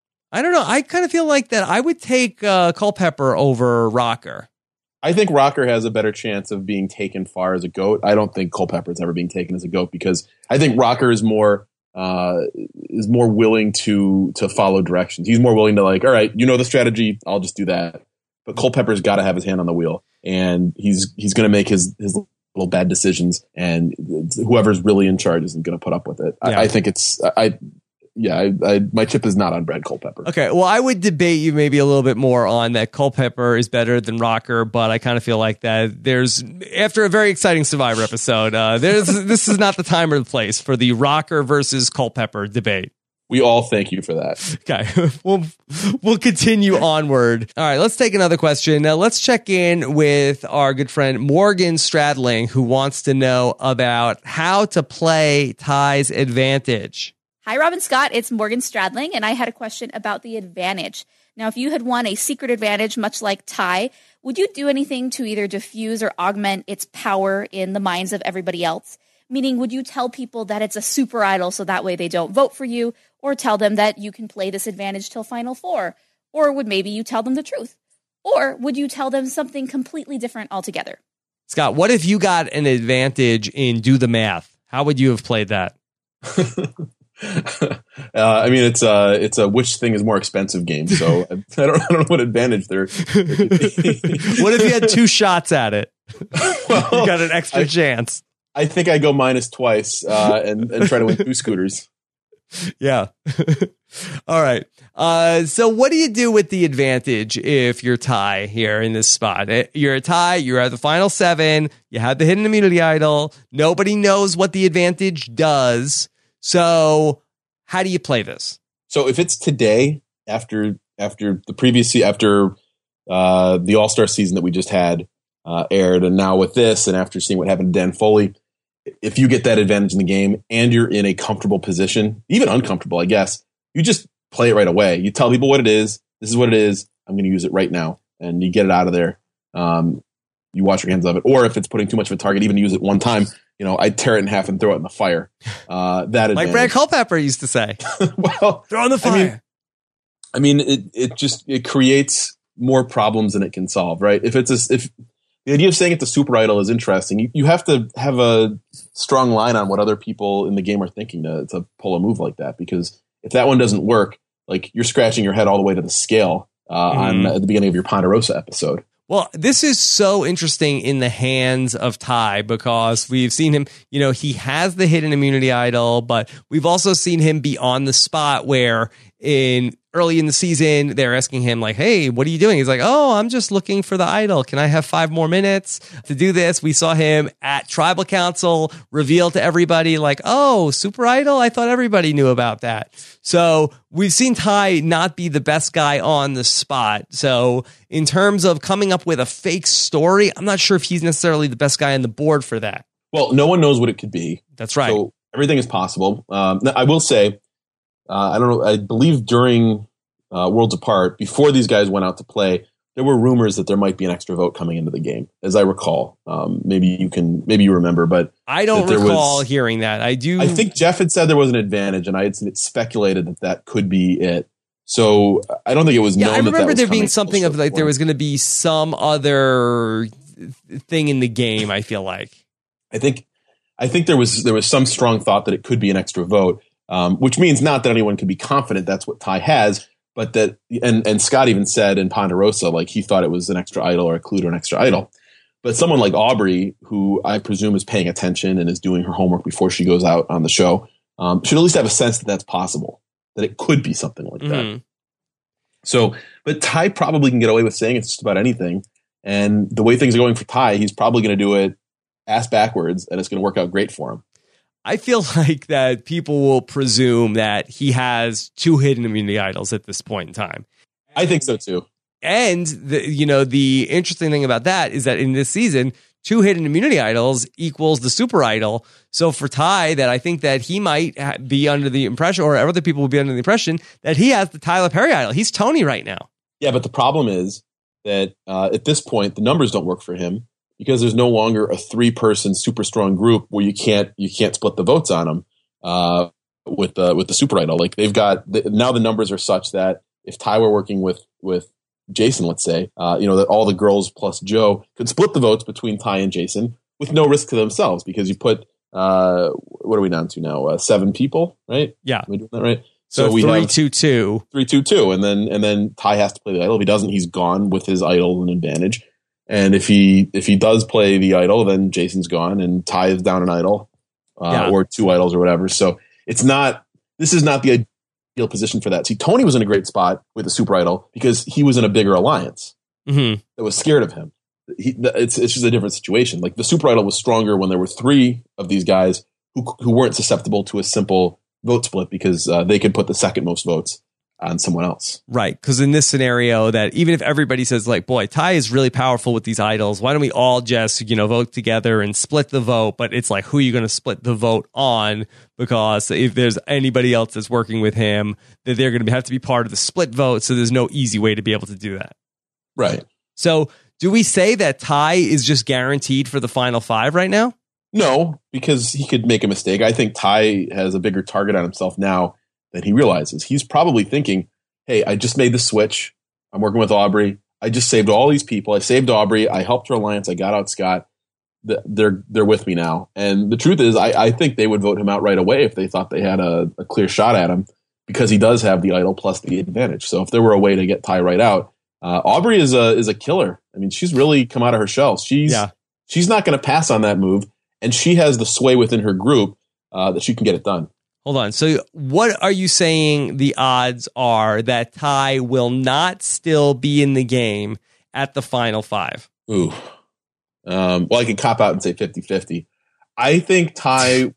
I don't know. I kind of feel like that I would take uh, Culpepper over Rocker. I think Rocker has a better chance of being taken far as a GOAT. I don't think Culpepper is ever being taken as a GOAT because I think Rocker is more uh, is more willing to to follow directions. He's more willing to like, all right, you know the strategy, I'll just do that. But Culpepper's got to have his hand on the wheel, and he's he's going to make his his little bad decisions, and whoever's really in charge isn't going to put up with it. Yeah. I, I think it's I. Yeah, I, I, my chip is not on Brad Culpepper. Okay, well, I would debate you maybe a little bit more on that Culpepper is better than Rocker, but I kind of feel like that there's, after a very exciting Survivor episode, uh, there's this is not the time or the place for the Rocker versus Culpepper debate. We all thank you for that. Okay, we'll, we'll continue onward. All right, let's take another question. Now, let's check in with our good friend Morgan Stradling, who wants to know about how to play Ty's advantage. Hi, Robin Scott. It's Morgan Stradling, and I had a question about the advantage. Now, if you had won a secret advantage, much like Ty, would you do anything to either diffuse or augment its power in the minds of everybody else? Meaning, would you tell people that it's a super idol so that way they don't vote for you, or tell them that you can play this advantage till Final Four? Or would maybe you tell them the truth? Or would you tell them something completely different altogether? Scott, what if you got an advantage in Do the Math? How would you have played that? uh, I mean, it's a it's a which thing is more expensive game. So I, I don't I don't know what advantage there. there could be. What if you had two shots at it? Well, You got an extra I, chance. I think I go minus twice uh, and and try to win two scooters. Yeah. All right. Uh, so what do you do with the advantage if you're Ty here in this spot? Eh, You're a tie. You're at the final seven. You have the hidden immunity idol. Nobody knows what the advantage does. So how do you play this? So if it's today after after the previous se- after uh, the All Star season that we just had uh, aired, and now with this, and after seeing what happened to Dan Foley, if you get that advantage in the game and you're in a comfortable position, even uncomfortable, I guess, you just play it right away. You tell people what it is. This is what it is. I'm going to use it right now, and you get it out of there. Um, you wash your hands of it, or if it's putting too much of a target, even use it one time. You know, I'd tear it in half and throw it in the fire. Uh, that Like advantage. Brad Culpepper used to say, well, throw in the fire. I mean, I mean, it it just it creates more problems than it can solve, right? If it's a, if the idea of saying it's a super idol is interesting, you, you have to have a strong line on what other people in the game are thinking to to pull a move like that. Because if that one doesn't work, like you're scratching your head all the way to the scale uh, Mhm. on at the beginning of your Ponderosa episode. Well, this is so interesting in the hands of Ty because we've seen him, you know, he has the hidden immunity idol, but we've also seen him be on the spot where in early in the season, they're asking him like, hey, what are you doing? He's like, oh, I'm just looking for the idol. Can I have five more minutes to do this? We saw him at Tribal Council reveal to everybody like, oh, super idol. I thought everybody knew about that. So we've seen Ty not be the best guy on the spot. So in terms of coming up with a fake story, I'm not sure if he's necessarily the best guy on the board for that. Well, no one knows what it could be. That's right. So everything is possible. Um, I will say, uh, I don't know, I believe during uh, Worlds Apart, before these guys went out to play, there were rumors that there might be an extra vote coming into the game, as I recall. Um, maybe you can, maybe you remember, but I don't that there recall was- hearing that. I do. I think Jeff had said there was an advantage, and I had speculated that that could be it. So I don't think it was Yeah, known I that that remember was there being coming something close of like before. there was going to be some other thing in the game. I feel like I think I think there was there was some strong thought that it could be an extra vote, um, which means not that anyone can be confident that's what Ty has, but that and and Scott even said in Ponderosa like he thought it was an extra idol or a clue to an extra idol. But someone like Aubrey, who I presume is paying attention and is doing her homework before she goes out on the show, um, should at least have a sense that that's possible, that it could be something like that. Mhm. So, but Ty probably can get away with saying it's just about anything. And the way things are going for Ty, he's probably going to do it ass backwards, and it's going to work out great for him. I feel like that people will presume that he has two hidden immunity idols at this point in time. I think so too. And the, you know, the interesting thing about that is that in this season, two hidden immunity idols equals the super idol. So for Ty, that I think that he might ha- be under the impression, or other people will be under the impression that he has the Tyler Perry idol. He's Tony right now. Yeah, but the problem is that uh, at this point, the numbers don't work for him because there's no longer a three-person super strong group where you can't you can't split the votes on them uh, with the with the super idol. Like they've got the, now the numbers are such that if Ty were working with with Jason, let's say, uh, you know, that all the girls plus Joe could split the votes between Ty and Jason with no risk to themselves because you put, uh, what are we down to now? Uh, seven people, right? Yeah. Am I doing that right? So, we three, have two, two. three, two, two, and then and then Ty has to play the idol. If he doesn't, he's gone with his idol and advantage. And if he if he does play the idol, then Jason's gone and Ty is down an idol uh, Yeah. or two idols or whatever. So it's not. This is not the ideal position for that. See, Tony was in a great spot with the super idol because he was in a bigger alliance Mm-hmm. that was scared of him. He, it's it's just a different situation. Like the super idol was stronger when there were three of these guys who who weren't susceptible to a simple vote split because uh, they could put the second most votes on someone else. Right. Because in this scenario, that even if everybody says like, boy, Ty is really powerful with these idols, why don't we all just, you know, vote together and split the vote? But it's like, who are you going to split the vote on? Because if there's anybody else that's working with him, that they're going to have to be part of the split vote. So there's no easy way to be able to do that. Right. So do we say that Ty is just guaranteed for the final five right now? No, because he could make a mistake. I think Ty has a bigger target on himself now than he realizes. He's probably thinking, hey, I just made the switch. I'm working with Aubrey. I just saved all these people. I saved Aubrey. I helped her alliance. I got out Scott. They're they're with me now. And the truth is, I, I think they would vote him out right away if they thought they had a, a clear shot at him because he does have the idol plus the advantage. So if there were a way to get Ty right out, uh, Aubrey is a is a killer. I mean, she's really come out of her shell. She's Yeah. she's not going to pass on that move. And she has the sway within her group uh, that she can get it done. Hold on. So what are you saying the odds are that Ty will not still be in the game at the final five? Ooh. Um, well, I could cop out and say fifty-fifty. I think Ty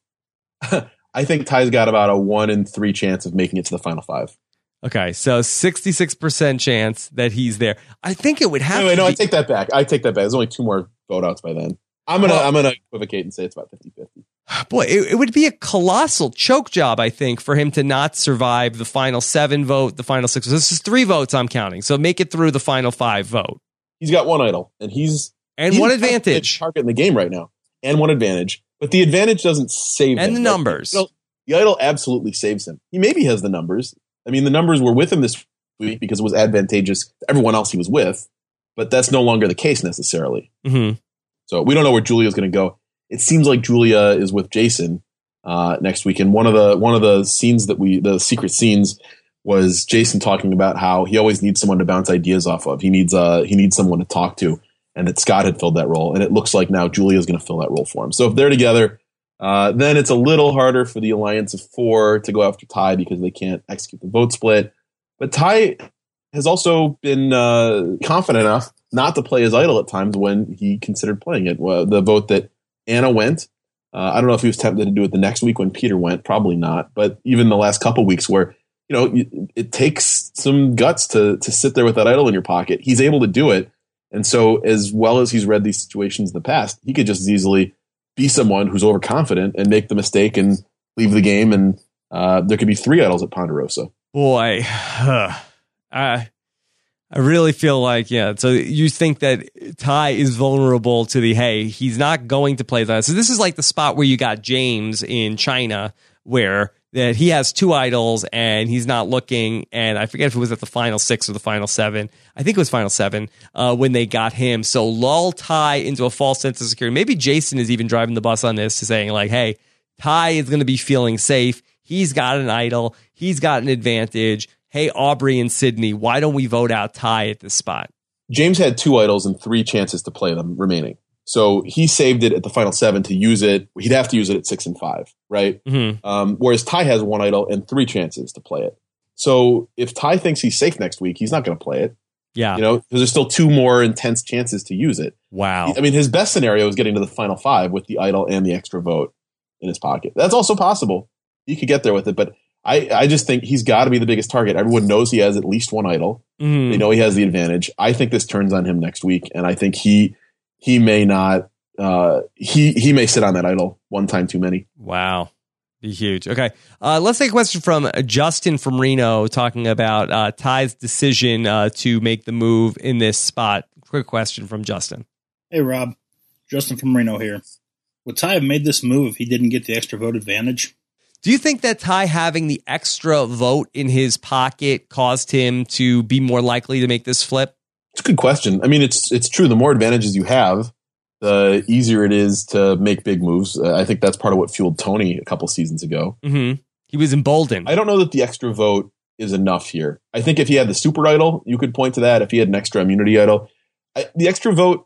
I think Ty's got about a one in three chance of making it to the final five. Okay, so sixty-six percent chance that he's there. I think it would have Anyway, to no, be, I take that back. I take that back. There's only two more vote outs by then. I'm gonna Well- I'm gonna equivocate and say it's about fifty-fifty. boy, it, it would be a colossal choke job, I think, for him to not survive the final seven vote, the final six. This is three votes I'm counting. So make it through the final five vote. He's got one idol, and he's And he's one the best advantage. target in the game right now, and one advantage. But the advantage doesn't save And him. the Like, numbers. The idol, the idol absolutely saves him. He maybe has the numbers. I mean, the numbers were with him this week because it was advantageous to everyone else he was with, but that's no longer the case necessarily. Mm-hmm. So we don't know where Julia's going to go. It seems like Julia is with Jason uh, next week, and one of the one of the scenes that we the secret scenes was Jason talking about how he always needs someone to bounce ideas off of. He needs uh he needs someone to talk to, and that Scott had filled that role, and it looks like now Julia's going to fill that role for him. So if they're together, uh, then it's a little harder for the alliance of four to go after Ty because they can't execute the vote split. But Ty has also been uh, confident enough not to play his idol at times when he considered playing it. Well, the vote that Anna went, uh, I don't know if he was tempted to do it the next week when Peter went, probably not. But even the last couple weeks where, you know, it, it takes some guts to to sit there with that idol in your pocket. He's able to do it. And so as well as he's read these situations in the past, he could just as easily be someone who's overconfident and make the mistake and leave the game. And uh, there could be three idols at Ponderosa. Boy, I I really feel like, yeah. So you think that Ty is vulnerable to the, hey, he's not going to play that. So this is like the spot where you got James in China, where that he has two idols and he's not looking. And I forget if it was at the final six or the final seven. I think it was final seven uh, when they got him. So lull Ty into a false sense of security. Maybe Jason is even driving the bus on this, saying like, hey, Ty is going to be feeling safe. He's got an idol. He's got an advantage. Hey, Aubrey and Sydney, why don't we vote out Ty at this spot? James had two idols and three chances to play them remaining. So he saved it at the final seven to use it. He'd have to use it at six and five, right? Mm-hmm. Um, whereas Ty has one idol and three chances to play it. So if Ty thinks he's safe next week, he's not going to play it. Yeah. You know, because there's still two more intense chances to use it. Wow. I mean, his best scenario is getting to the final five with the idol and the extra vote in his pocket. That's also possible. He could get there with it, but I, I just think he's got to be the biggest target. Everyone knows he has at least one idol. Mm-hmm. They know he has the advantage. I think this turns on him next week, and I think he he may not. Uh, he he may sit on that idol one time too many. Wow. Be huge. Okay. Uh, let's take a question from Justin from Reno talking about uh, Ty's decision uh, to make the move in this spot. Quick question from Justin. Hey, Rob. Justin from Reno here. Would Ty have made this move if he didn't get the extra vote advantage? Do you think that Ty having the extra vote in his pocket caused him to be more likely to make this flip? It's a good question. I mean, it's it's true. The more advantages you have, the easier it is to make big moves. Uh, I think that's part of what fueled Tony a couple seasons ago. Mm-hmm. He was emboldened. I don't know that the extra vote is enough here. I think if he had the super idol, you could point to that. If he had an extra immunity idol, I, the extra vote,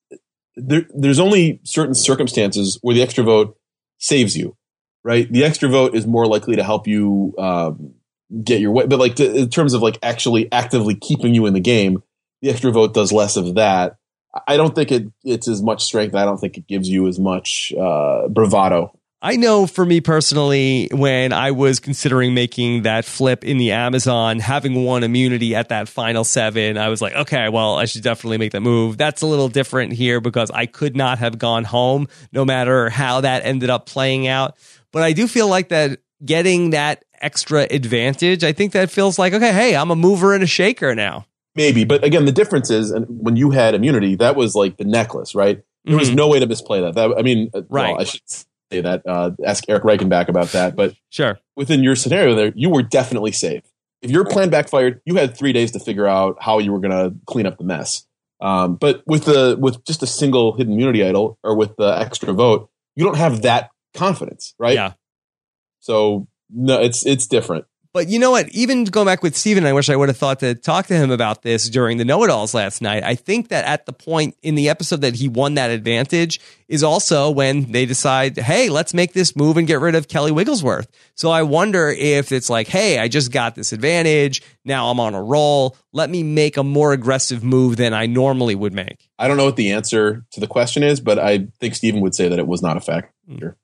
there, there's only certain circumstances where the extra vote saves you, right? The extra vote is more likely to help you um, get your way. But like to, in terms of like actually actively keeping you in the game, the extra vote does less of that. I don't think it it's as much strength. I don't think it gives you as much uh, bravado. I know for me personally, when I was considering making that flip in the Amazon, having one immunity at that final seven, I was like, okay, well, I should definitely make that move. That's a little different here because I could not have gone home no matter how that ended up playing out. But I do feel like that getting that extra advantage, I think that feels like, okay, hey, I'm a mover and a shaker now. Maybe, but again, the difference is, and when you had immunity, that was like the necklace, right? There was Mhm. no way to misplay that. That I mean, uh, Right. well, I should say that. Uh, ask Eric Reichenbach about that. But Sure. within your scenario, there, you were definitely safe. If your plan backfired, you had three days to figure out how you were going to clean up the mess. Um, but with the with just a single hidden immunity idol or with the extra vote, you don't have that confidence, right? Yeah. So no, it's it's different. But you know what? Even going back with Steven, I wish I would have thought to talk to him about this during the know-it-alls last night. I think that at the point in the episode that he won that advantage is also when they decide, hey, let's make this move and get rid of Kelly Wigglesworth. So I wonder if it's like, hey, I just got this advantage. Now I'm on a roll. Let me make a more aggressive move than I normally would make. I don't know what the answer to the question is, but I think Steven would say that it was not a factor.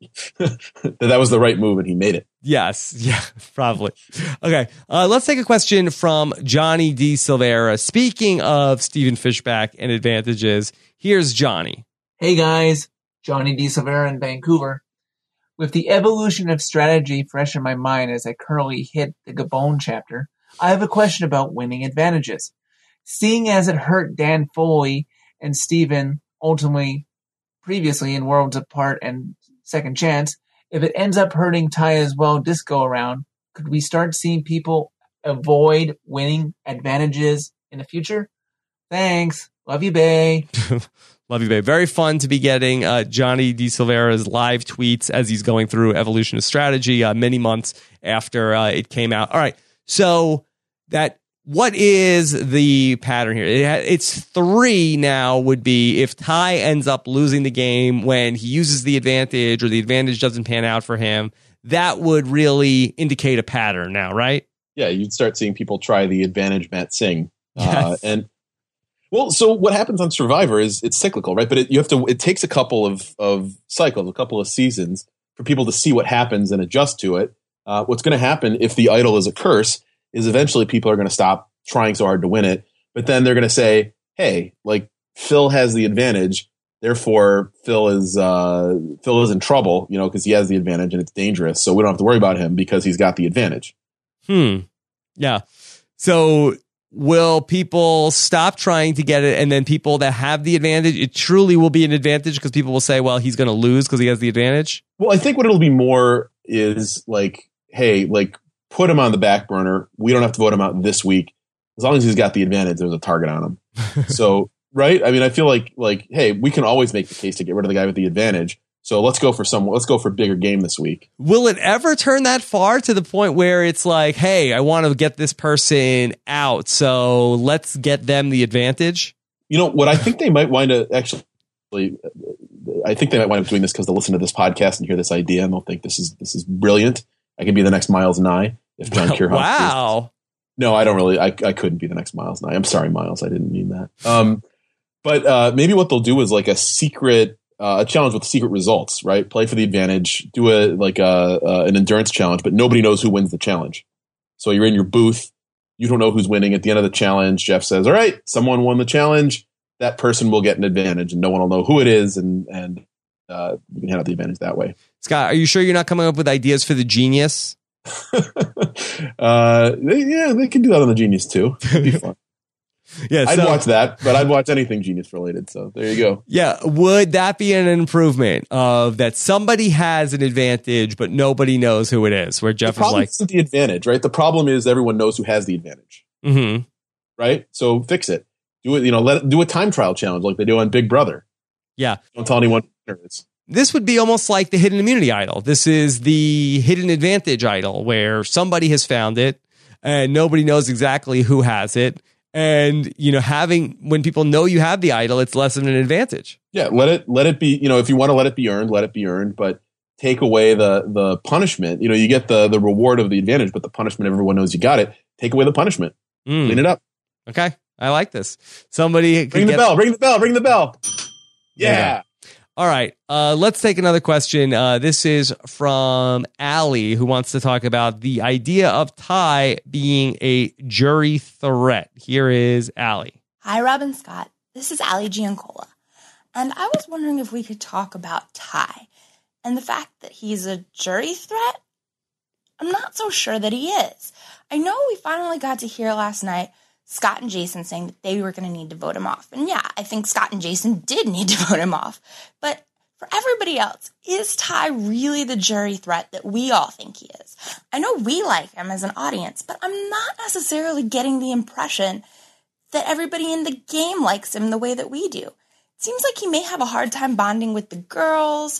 that that was the right move and he made it. Yes. Yeah, probably. Okay. Uh, let's take a question from Johnny D. Silvera. Speaking of Stephen Fishbach and advantages, here's Johnny. Hey guys, Johnny D. Silvera in Vancouver. With the evolution of strategy fresh in my mind as I currently hit the Gabon chapter, I have a question about winning advantages. Seeing as it hurt Dan Foley and Steven ultimately previously in Worlds Apart and Second Chance, if it ends up hurting Ty as well this go around, could we start seeing people avoid winning advantages in the future? Thanks. Love you, Bay. Love you, babe. Very fun to be getting uh, Johnny D. Silvera's live tweets as he's going through Evolution of Strategy uh, many months after uh, it came out. All right. So that what is the pattern here? It ha- it's three now would be if Ty ends up losing the game when he uses the advantage or the advantage doesn't pan out for him. That would really indicate a pattern now, right? Yeah, you'd start seeing people try the advantage Matt Singh. Yes. Uh, and well, so what happens on Survivor is it's cyclical, right? But it, you have to. It takes a couple of of cycles, a couple of seasons for people to see what happens and adjust to it. Uh, what's going to happen if the idol is a curse is eventually people are going to stop trying so hard to win it, but then they're going to say, "Hey, like Phil has the advantage, therefore Phil is uh, Phil is in trouble, you know, because he has the advantage and it's dangerous. So we don't have to worry about him because he's got the advantage." Hmm. Yeah. So will people stop trying to get it, and then people that have the advantage, it truly will be an advantage because people will say, "Well, he's going to lose because he has the advantage." Well, I think what it'll be more is like hey, like put him on the back burner. We don't have to vote him out this week. As long as he's got the advantage, there's a target on him. So, right? I mean, I feel like, like, hey, we can always make the case to get rid of the guy with the advantage. So let's go for some, let's go for a bigger game this week. Will it ever turn that far to the point where it's like, hey, I want to get this person out, so let's get them the advantage? You know, what I think they might wind up actually, I think they might wind up doing this because they'll listen to this podcast and hear this idea and they'll think this is, this is brilliant. I could be the next Miles Nye if John Kierhoff. Wow. No, I don't really. I, I couldn't be the next Miles Nye. I'm sorry, Miles. I didn't mean that. Um, but uh, maybe what they'll do is like a secret, uh, a challenge with secret results, right? Play for the advantage. Do a like a, uh, an endurance challenge, but nobody knows who wins the challenge. So you're in your booth. You don't know who's winning. At the end of the challenge, Jeff says, "All right, someone won the challenge. That person will get an advantage, and no one will know who it is, and and uh, you can hand out the advantage that way." Scott, are you sure you're not coming up with ideas for the Genius? uh, they, yeah, they can do that on the Genius too. It'd be fun. Yeah, I'd so, watch that, but I'd watch anything Genius related. So there you go. Yeah, would that be an improvement of that somebody has an advantage, but nobody knows who it is? Where Jeff the problem is like, isn't the advantage, right? The problem is everyone knows who has the advantage, mm-hmm. right? So fix it. Do it. You know, let do a time trial challenge like they do on Big Brother. Yeah, don't tell anyone who it is. This would be almost like the hidden immunity idol. This is the hidden advantage idol where somebody has found it and nobody knows exactly who has it. And, you know, having when people know you have the idol, it's less of an advantage. Yeah, let it let it be, you know, if you want to let it be earned, let it be earned, but take away the the punishment. You know, you get the the reward of the advantage, but the punishment, everyone knows you got it. Take away the punishment. Mm. Clean it up. Okay. I like this. Somebody could ring the get- bell, ring the bell, ring the bell. Yeah. All right, uh, let's take another question. Uh, this is from Allie, who wants to talk about the idea of Ty being a jury threat. Here is Allie. Hi, Robin Scott. This is Allie Giancola. And I was wondering if we could talk about Ty and the fact that he's a jury threat. I'm not so sure that he is. I know we finally got to hear last night Scott and Jason saying that they were going to need to vote him off. And yeah, I think Scott and Jason did need to vote him off. But for everybody else, is Ty really the jury threat that we all think he is? I know we like him as an audience, but I'm not necessarily getting the impression that everybody in the game likes him the way that we do. It seems like he may have a hard time bonding with the girls.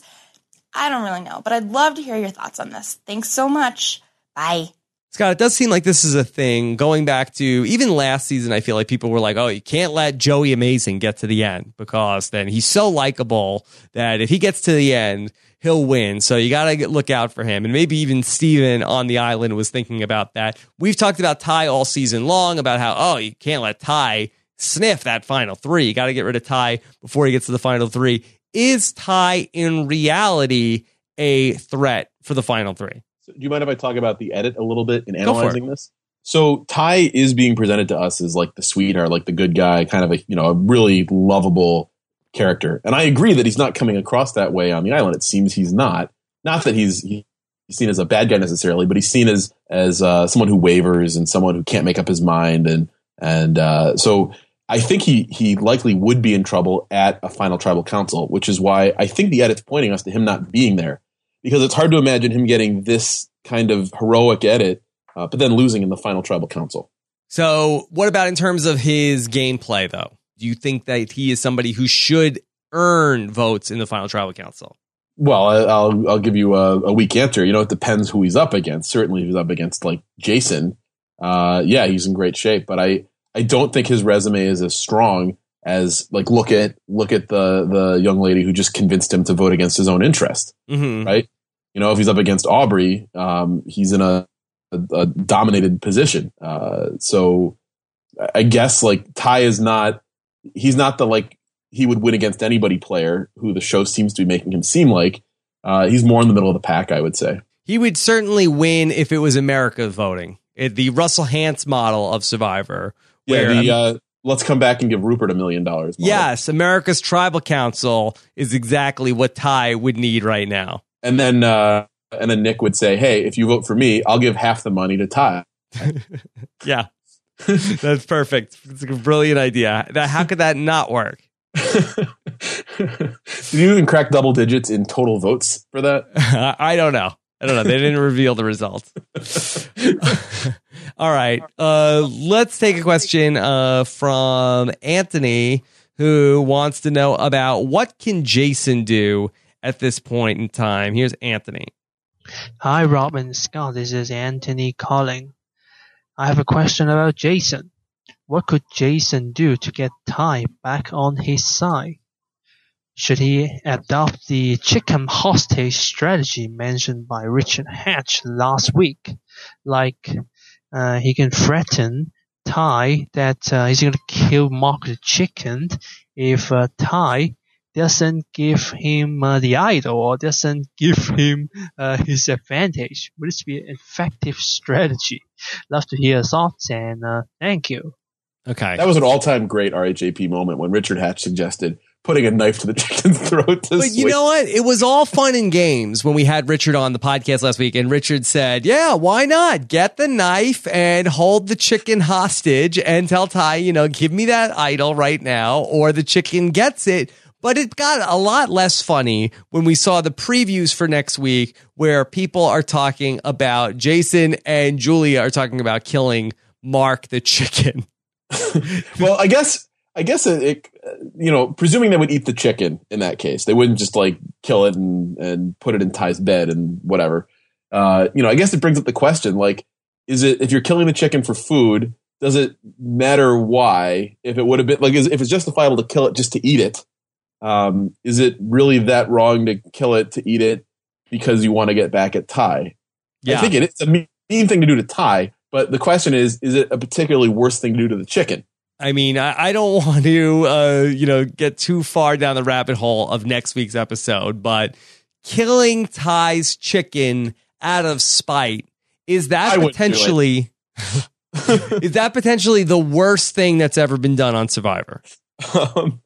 I don't really know, but I'd love to hear your thoughts on this. Thanks so much. Bye. Scott, it does seem like this is a thing going back to even last season. I feel like people were like, oh, you can't let Joey Amazing get to the end because then he's so likable that if he gets to the end, he'll win. So you got to look out for him. And maybe even Steven on the island was thinking about that. We've talked about Ty all season long about how, oh, you can't let Ty sniff that final three. You got to get rid of Ty before he gets to the final three. Is Ty in reality a threat for the final three? Do you mind if I talk about the edit a little bit in analyzing this? So Ty is being presented to us as like the sweetheart, like the good guy, kind of a, you know, a really lovable character. And I agree that he's not coming across that way on the island. It seems he's not. Not that he's, he's seen as a bad guy necessarily, but he's seen as as uh, someone who wavers and someone who can't make up his mind. And and uh, so I think he he likely would be in trouble at a final tribal council, which is why I think the edit's pointing us to him not being there. Because it's hard to imagine him getting this kind of heroic edit, uh, but then losing in the final tribal council. So what about in terms of his gameplay, though? Do you think that he is somebody who should earn votes in the final tribal council? Well, I, I'll I'll give you a, a weak answer. You know, it depends who he's up against. Certainly, if he's up against like Jason, uh, yeah, he's in great shape. But I, I don't think his resume is as strong as like look at look at the the young lady who just convinced him to vote against his own interest, mm-hmm. right? You know, if he's up against Aubrey, um, he's in a, a, a dominated position. Uh, so I guess like Ty is not, he's not the like he would win against anybody player who the show seems to be making him seem like. Uh, he's more in the middle of the pack, I would say. He would certainly win if it was America voting. It, the Russell Hantz model of Survivor. Yeah, where, the uh, let's come back and give Rupert a million dollars. Yes, America's Tribal Council is exactly what Ty would need right now. And then uh, and then Nick would say, hey, if you vote for me, I'll give half the money to Ty. Yeah, that's perfect. It's a brilliant idea. That, how could that not work? Did you even crack double digits in total votes for that? I don't know. I don't know. They didn't reveal the results. All right. Uh, let's take a question uh, from Anthony, who wants to know about what can Jason do at this point in time. Here's Anthony. Hi, Rob and Scott. This is Anthony calling. I have a question about Jason. What could Jason do to get Ty back on his side? Should he adopt the chicken hostage strategy mentioned by Richard Hatch last week? Like, uh, he can threaten Ty that uh, he's going to kill Mark the chicken if uh, Ty doesn't give him uh, the idol or doesn't give him uh, his advantage. Would this be an effective strategy? Love to hear your thoughts, and uh, thank you. Okay. That was an all-time great R H A P moment when Richard Hatch suggested putting a knife to the chicken's throat. To but you swing. know what? It was all fun and games when we had Richard on the podcast last week, and Richard said, yeah, why not? Get the knife and hold the chicken hostage and tell Ty, you know, give me that idol right now, or the chicken gets it. But it got a lot less funny when we saw the previews for next week where people are talking about Jason and Julia are talking about killing Mark the chicken. Well, I guess, I guess it, it, you know, presuming they would eat the chicken in that case, they wouldn't just like kill it and, and put it in Ty's bed and whatever. Uh, you know, I guess it brings up the question, like, is it, if you're killing the chicken for food, does it matter why? If it would have been like, is, if it's justifiable to kill it just to eat it, um, is it really that wrong to kill it to eat it because you want to get back at Ty? Yeah. I think it, it's a mean thing to do to Ty, but the question is, is it a particularly worse thing to do to the chicken? I mean, I, I don't want to, uh, you know, get too far down the rabbit hole of next week's episode, but killing Ty's chicken out of spite, is that I wouldn't do potentially is that potentially the worst thing that's ever been done on Survivor? Um,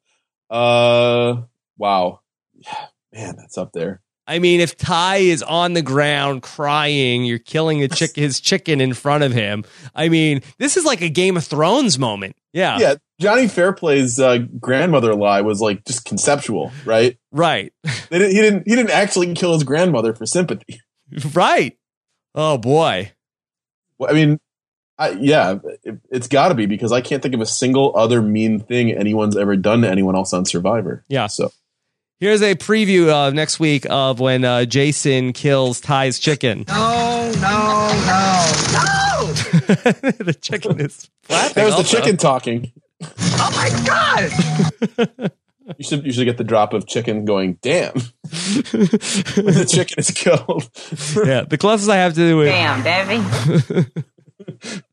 uh, wow, man, that's up there. I mean, if Ty is on the ground crying, you're killing a chick- his chicken in front of him. I mean, this is like a Game of Thrones moment. Yeah. Yeah. Johnny Fairplay's uh, grandmother lie was like just conceptual, right? Right. They didn't, he didn't. He didn't actually kill his grandmother for sympathy. Right. Oh boy. Well, I mean, I, yeah, it, it's got to be because I can't think of a single other mean thing anyone's ever done to anyone else on Survivor. Yeah. So. Here's a preview of next week of when uh, Jason kills Ty's chicken. No, no, no, no! The chicken is flapping. That was also. the chicken talking. Oh my god! You should you should get the drop of chicken going, damn. When the chicken is killed. Yeah, the closest I have to do it. Damn, Debbie.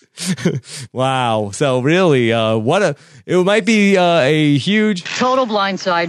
Wow. So really, uh, what a, it might be uh, a huge total blindside.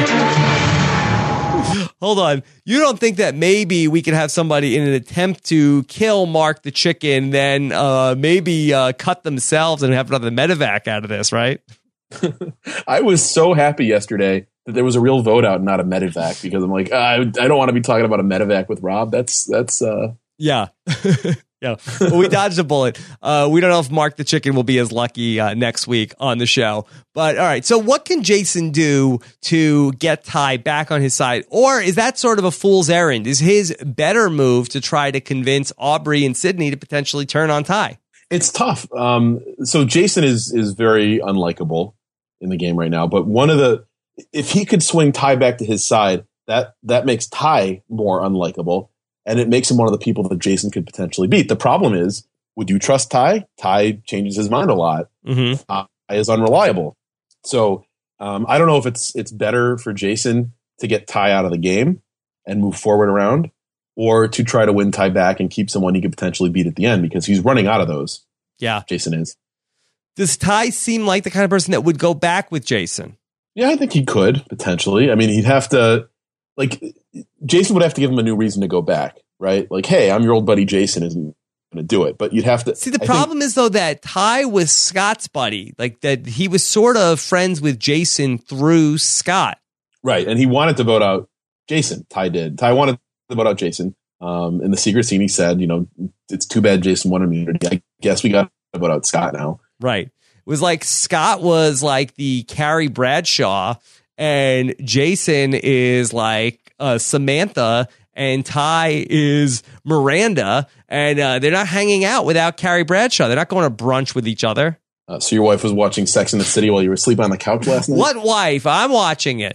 Hold on. You don't think that maybe we could have somebody in an attempt to kill Mark the chicken, then uh, maybe uh, cut themselves and have another medevac out of this, right? I was so happy yesterday that there was a real vote out and not a medevac because I'm like, uh, I, I don't want to be talking about a medevac with Rob. That's, that's, uh, yeah. Yeah, well, we dodged a bullet. Uh, we don't know if Mark the chicken will be as lucky uh, next week on the show. But all right, so what can Jason do to get Ty back on his side? Or is that sort of a fool's errand? Is his better move to try to convince Aubrey and Sydney to potentially turn on Ty? It's tough. Um, so Jason is is very unlikable in the game right now. But one of the, if he could swing Ty back to his side, that that makes Ty more unlikable. And it makes him one of the people that Jason could potentially beat. The problem is, would you trust Ty? Ty changes his mind a lot. Mm-hmm. Ty is unreliable. So um, I don't know if it's it's better for Jason to get Ty out of the game and move forward around, or to try to win Ty back and keep someone he could potentially beat at the end because he's running out of those. Yeah, Jason is. Does Ty seem like the kind of person that would go back with Jason? Yeah, I think he could potentially. I mean, he'd have to. Like, Jason would have to give him a new reason to go back, right? Like, hey, I'm your old buddy Jason isn't going to do it. But you'd have to... See, the I problem think, is, though, that Ty was Scott's buddy. Like, that he was sort of friends with Jason through Scott. Right, and he wanted to vote out Jason. Ty did. Ty wanted to vote out Jason. Um, in the secret scene, he said, you know, it's too bad Jason won immunity. I guess we got to vote out Scott now. Right. It was like Scott was like the Carrie Bradshaw, and Jason is like uh, Samantha, and Ty is Miranda, and uh, they're not hanging out without Carrie Bradshaw. They're not going to brunch with each other. Uh, so your wife was watching Sex in the City while you were asleep on the couch last night? What wife? I'm watching it.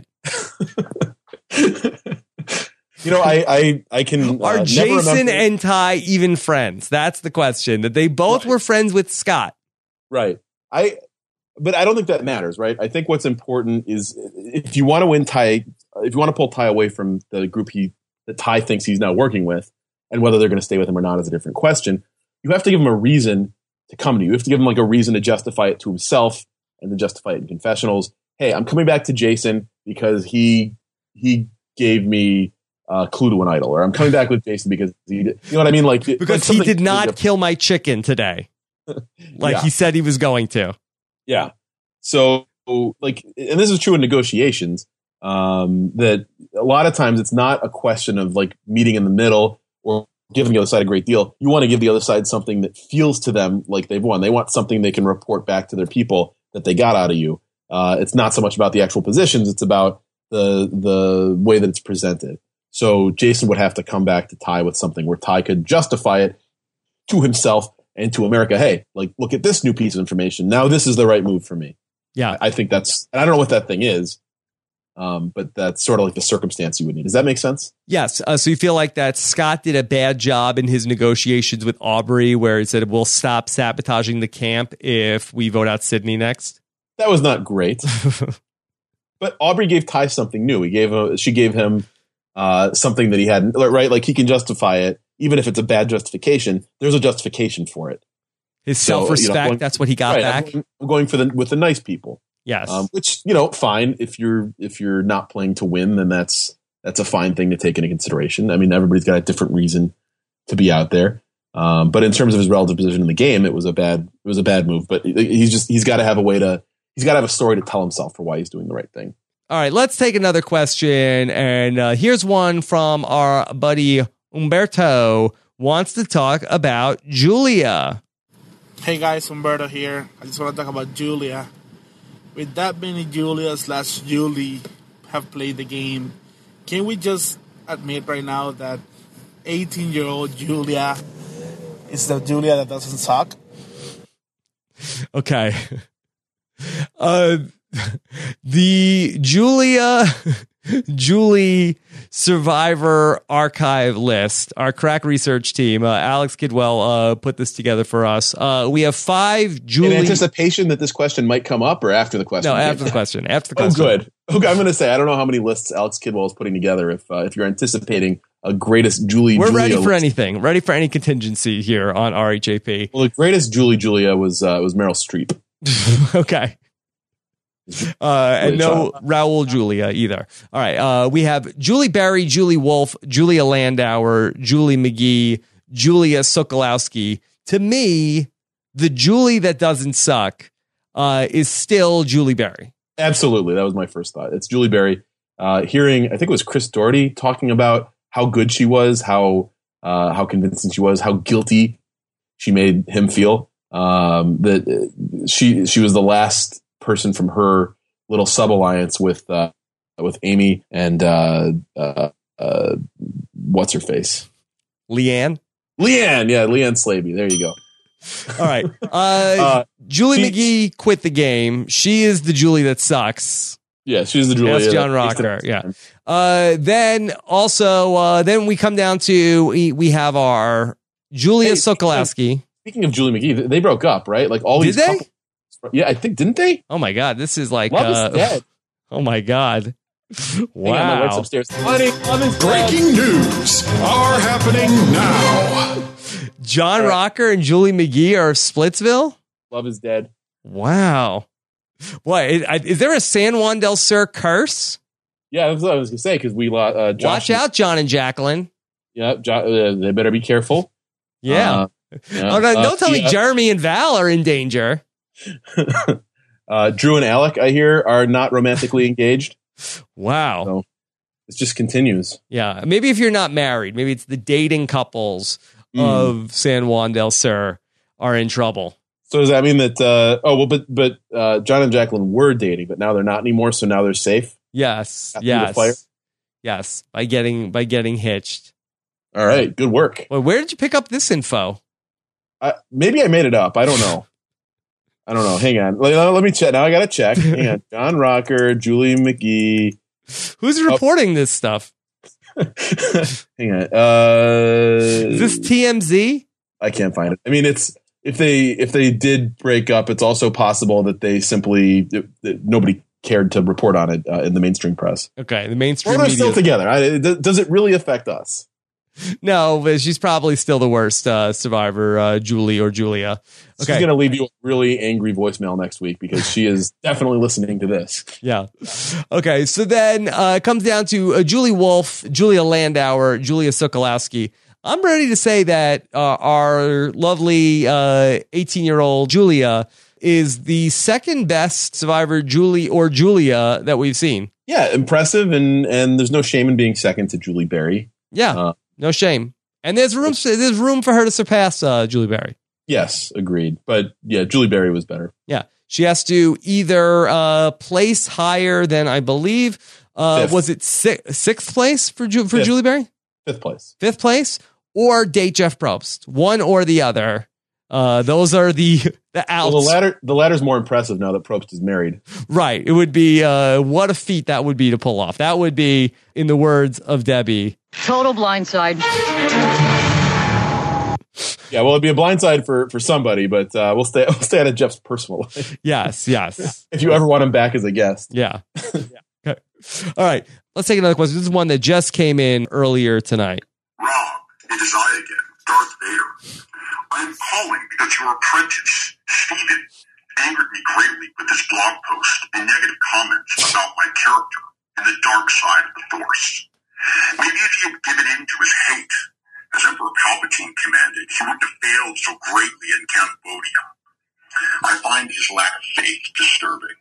You know, I I, I can uh, Are never Jason remember- and Ty even friends? That's the question. That they both Right. were friends with Scott. Right. I, but I don't think that matters, right? I think what's important is if you want to win Ty, if you want to pull Ty away from the group he that Ty thinks he's now working with, and whether they're going to stay with him or not is a different question. You have to give him a reason to come to you. You have to give him like a reason to justify it to himself and to justify it in confessionals. Hey, I'm coming back to Jason because he he gave me a clue to an idol, or I'm coming back with Jason because he did. You know what I mean? Like Because like he something- did not kill my chicken today. Like Yeah. he said he was going to. Yeah. So, like, and this is true in negotiations, um, that a lot of times it's not a question of like meeting in the middle or giving the other side a great deal. You want to give the other side something that feels to them like they've won. They want something they can report back to their people that they got out of you. Uh, it's not so much about the actual positions. It's about the, the way that it's presented. So Jason would have to come back to Ty with something where Ty could justify it to himself and to America. Hey, like, look at this new piece of information. Now this is the right move for me. Yeah. I think that's, and I don't know what that thing is, um, but that's sort of like the circumstance you would need. Does that make sense? Yes. Uh, so you feel like that Scott did a bad job in his negotiations with Aubrey, where he said, we'll stop sabotaging the camp if we vote out Sydney next? That was not great. But Aubrey gave Ty something new. He gave him, she gave him uh, something that he hadn't, right? Like he can justify it, even if it's a bad justification. There's a justification for it. His So, you know, self-respect, going- that's what he got right, back. I'm going, I'm going for the with the nice people. Yes. Um, which, you know, fine. If you're if you're not playing to win, then that's that's a fine thing to take into consideration. I mean, everybody's got a different reason to be out there. Um, but in terms of his relative position in the game, it was a bad it was a bad move. But he's just he's got to have a way to he's got to have a story to tell himself for why he's doing the right thing. All right, let's take another question. And uh, here's one from our buddy Umberto. Wants to talk about Julia. Hey guys, Umberto here. I just want to talk about Julia. With that many Julia slash Julie have played the game, can we just admit right now that eighteen-year-old Julia is the Julia that doesn't suck? Okay. Uh, the Julia Julie Survivor Archive list, our crack research team, uh, Alex Kidwell uh, put this together for us. Uh, we have five Julie. In anticipation that this question might come up, or after the question? No, after the question. After the question. Oh, good. Okay, I'm going to say I don't know how many lists Alex Kidwell is putting together. If uh, if you're anticipating a greatest Julie, We're Julia ready for list. anything. Ready for any contingency here on R H A P. Well, the greatest Julie Julia was uh, was Meryl Streep. Okay. Uh, and no Raul Julia either. All right. Uh, we have Julie Berry, Julie Wolf, Julia Landauer, Julie McGee, Julia Sokolowski. To me, the Julie that doesn't suck uh, is still Julie Berry. Absolutely. That was my first thought. It's Julie Berry. Uh, hearing, I think it was Chris Doherty talking about how good she was, how uh, how convincing she was, how guilty she made him feel. Um, that uh, she she was the last person from her little sub alliance with uh, with Amy and uh, uh, uh, what's her face, Leanne. Leanne, yeah, Leanne Slavey. There you go. All right. Uh, Uh, Julie she- McGee quit the game. She is the Julie that sucks. Yeah, she's the Julia. That's John that- Rocker. Yeah. Uh, then also, uh, then we come down to we, we have our Julia Hey, Sokolowski. Speaking of Julie McGee, they- they broke up, right? Like all Did these they? couples- yeah, I think didn't they? Oh my God, this is like Love is uh, dead. Oh my God. Hang on, my wife's Wow. upstairs. Honey, love is dead. Breaking news are happening now. John Rocker and Julie McGee are of Splitsville. Love is dead. Wow. What is, is there a San Juan del Sur curse? Yeah, that's what I was gonna say because we lost. Uh, Watch Josh out, John and Jacqueline. Yeah, jo- uh, they better be careful. Yeah. Uh, yeah. Oh, no, don't Uh, tell me yeah. Jeremy and Val are in danger. uh, Drew and Alec, I hear, are not romantically engaged. Wow. So it just continues. Yeah. Maybe if you're not married, maybe it's the dating couples Mm. of San Juan del Sur are in trouble. So does that mean that? Uh, oh well, but but uh, John and Jacqueline were dating, but now they're not anymore. So now they're safe. Yes. Got through the fire? Yes. Yes, by getting by getting hitched. All right, good work. Well, where did you pick up this info? Uh, maybe I made it up. I don't know. I don't know. Hang on. Let, let me check. Now I got to check. Hang on. John Rocker, Julie McGee. Who's reporting oh. this stuff? Hang on. Uh, Is this T M Z? I can't find it. I mean, it's if they if they did break up, it's also possible that they simply that nobody cared to report on it uh, in the mainstream press. Okay, the mainstream Well, they're media still together. I, does it really affect us? No, but she's probably still the worst uh, survivor, uh, Julie or Julia. Okay. She's going to leave you a really angry voicemail next week because she is definitely listening to this. Yeah. Okay, so then uh, it comes down to uh, Julie Wolf, Julia Landauer, Julia Sokolowski. I'm ready to say that uh, our lovely uh, eighteen-year-old Julia is the second best survivor, Julie or Julia, that we've seen. Yeah, impressive, and and there's no shame in being second to Julie Berry. Yeah. Uh, No shame. And there's room there's room for her to surpass uh, Julie Berry. Yes, agreed. But yeah, Julie Berry was better. Yeah. She has to either uh, place higher than, I believe, uh, was it six, sixth place for Ju- for Fifth. Julie Berry? Fifth place. Fifth place? Or date Jeff Probst. One or the other. Uh, those are the the outs. Well, the latter the latter's more impressive now that Probst is married. Right. It would be uh, what a feat that would be to pull off. That would be, in the words of Debbie, total blindside. Yeah, well, it'd be a blindside for for somebody, but uh, we'll stay we'll stay out of Jeff's personal life. Yes, yes. If you ever want him back as a guest. Yeah. yeah. Okay. All right. Let's take another question. This is one that just came in earlier tonight. Rob, it is I again, Darth Vader. I am calling because your apprentice, Steven, angered me greatly with his blog post and negative comments about my character and the dark side of the Force. Maybe if he had given in to his hate, as Emperor Palpatine commanded, he wouldn't have failed so greatly in Cambodia. I find his lack of faith disturbing.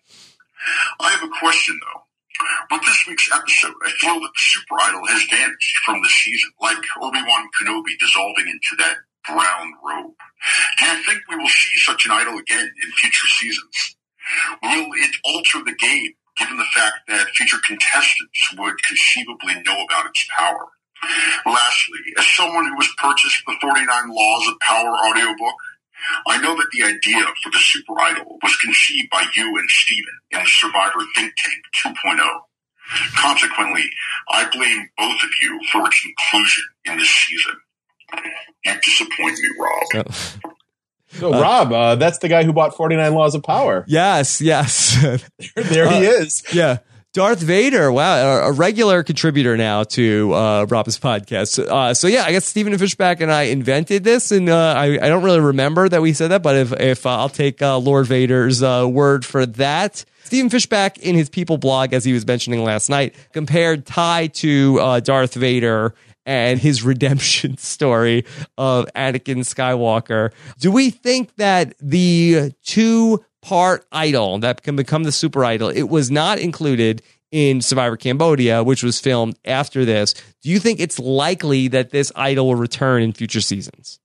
I have a question, though. With this week's episode, I feel that the Super Idol has vanished from the season, like Obi-Wan Kenobi dissolving into that brown robe. Do you think we will see such an idol again in future seasons? Will it alter the game, given the fact that future contestants would conceivably know about its power? Lastly, as someone who has purchased the forty-nine Laws of Power audiobook, I know that the idea for the Super Idol was conceived by you and Steven in the Survivor Think Tank two point oh. Consequently, I blame both of you for its inclusion in this season. You disappoint me, Rob. So, so uh, Rob, uh, that's the guy who bought forty-nine Laws of Power. Yes, yes. there there he uh, is. Yeah. Darth Vader, wow, a regular contributor now to uh, Rob's podcast. Uh, so yeah, I guess Stephen Fishback and I invented this, and uh, I, I don't really remember that we said that, but if if uh, I'll take uh, Lord Vader's uh, word for that. Stephen Fishback, in his People blog, as he was mentioning last night, compared Ty to uh, Darth Vader and his redemption story of Anakin Skywalker. Do we think that the two part idol that can become the super idol, it was not included in Survivor Cambodia, which was filmed after this? Do you think it's likely that this idol will return in future seasons?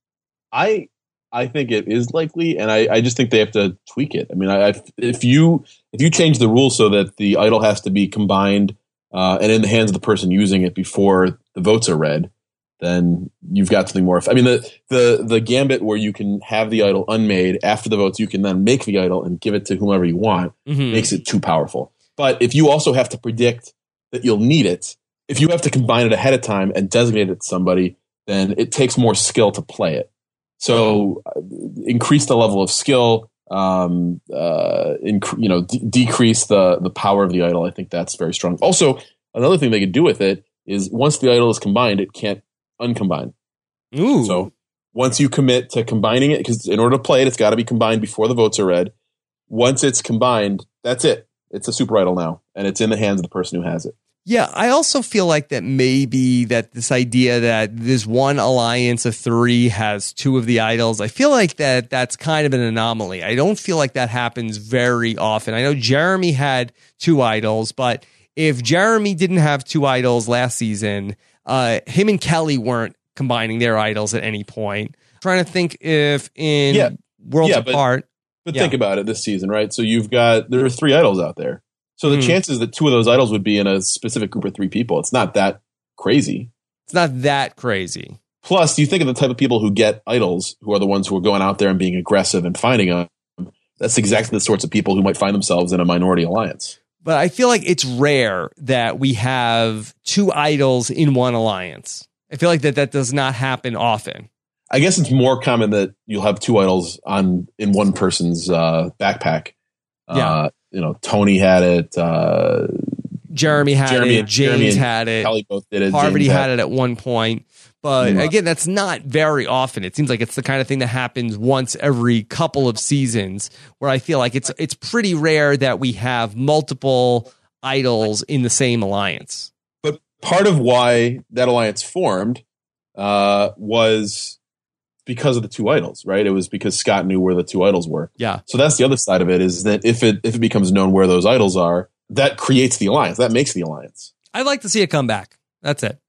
I I think it is likely, and I, I just think they have to tweak it. I mean, I, if you if you change the rules so that the idol has to be combined uh, and in the hands of the person using it before the votes are read, then you've got something more. I mean, the the the gambit where you can have the idol unmade after the votes, you can then make the idol and give it to whomever you want, mm-hmm. makes it too powerful. But if you also have to predict that you'll need it, if you have to combine it ahead of time and designate it to somebody, then it takes more skill to play it. So uh, increase the level of skill, um, uh, inc- you know, d- decrease the the power of the idol. I think that's very strong. Also, another thing they could do with it is once the idol is combined, it can't uncombine. Ooh. So once you commit to combining it, because in order to play it, it's got to be combined before the votes are read. Once it's combined, that's it. It's a super idol now, and it's in the hands of the person who has it. Yeah, I also feel like that maybe that this idea that this one alliance of three has two of the idols, I feel like that that's kind of an anomaly. I don't feel like that happens very often. I know Jeremy had two idols, but if Jeremy didn't have two idols last season, uh, him and Kelly weren't combining their idols at any point. I'm trying to think if in yeah. Worlds yeah, but, Apart. But yeah. think about it this season, right? So you've got, there are three idols out there. So the Hmm. chances that two of those idols would be in a specific group of three people, it's not that crazy. It's not that crazy. Plus, you think of the type of people who get idols, who are the ones who are going out there and being aggressive and finding them. That's exactly the sorts of people who might find themselves in a minority alliance. But I feel like it's rare that we have two idols in one alliance. I feel like that that does not happen often. I guess it's more common that you'll have two idols on in one person's uh, backpack. Yeah. Uh, you know, Tony had it. Uh, Jeremy had Jeremy- it. James Jeremy and had it. Kelly both did it. Harvey James had it at one point. But Yeah. again, that's not very often. It seems like it's the kind of thing that happens once every couple of seasons, where I feel like it's it's pretty rare that we have multiple idols in the same alliance. But part of why that alliance formed uh, was because of the two idols, right? It was because Scott knew where the two idols were. Yeah. So that's the other side of it, is that if it if it becomes known where those idols are, that creates the alliance. That makes the alliance. I'd like to see it come back. That's it.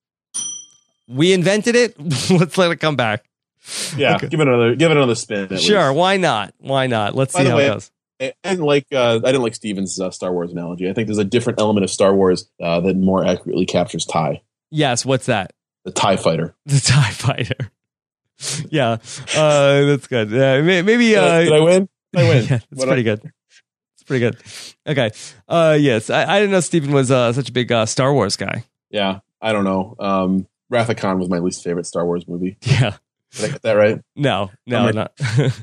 We invented it. Let's let it come back. Yeah, Okay. give it another give it another spin. at Sure. least. Why not? Why not? Let's By see the how way, it goes. I didn't like uh, I didn't like Steven's uh, Star Wars analogy. I think there's a different element of Star Wars uh, that more accurately captures TIE. Yes. What's that? The TIE fighter. The TIE fighter. Yeah. Uh, that's good. Uh, may- maybe. Uh, Did I win? Did I win? Yeah, that's What pretty I- good. It's pretty good. Okay. Uh, yes. I, I didn't know Steven was uh, such a big uh, Star Wars guy. Yeah, I don't know. Um, Wrath of Khan was my least favorite Star Wars movie. Yeah. Did I get that right? No, no, Bummer. not.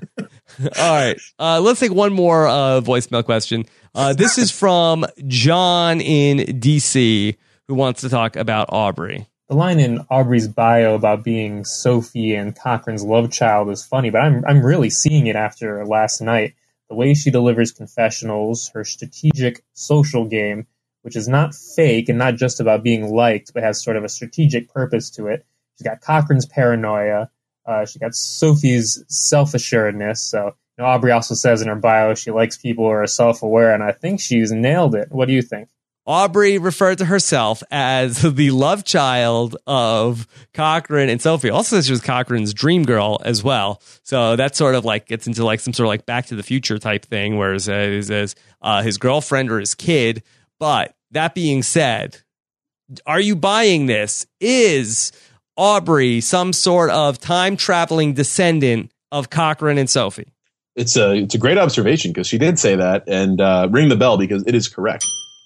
All right. Uh, let's take one more uh, voicemail question. Uh, this is from John in D C, who wants to talk about Aubrey. The line in Aubrey's bio about being Sophie and Cochrane's love child is funny, but I'm I'm really seeing it after last night. The way she delivers confessionals, her strategic social game, which is not fake and not just about being liked, but has sort of a strategic purpose to it. She's got Cochrane's paranoia. Uh, she got Sophie's self-assuredness. So, you know, Aubrey also says in her bio she likes people who are self-aware, and I think she's nailed it. What do you think? Aubrey referred to herself as the love child of Cochrane and Sophie. Also says she was Cochrane's dream girl as well. So that sort of like gets into like some sort of like Back to the Future type thing, where it says as uh, his girlfriend or his kid. But that being said, are you buying this? Is Aubrey some sort of time traveling descendant of Cochrane and Sophie? It's a it's a great observation, because she did say that, and uh, ring the bell, because it is correct.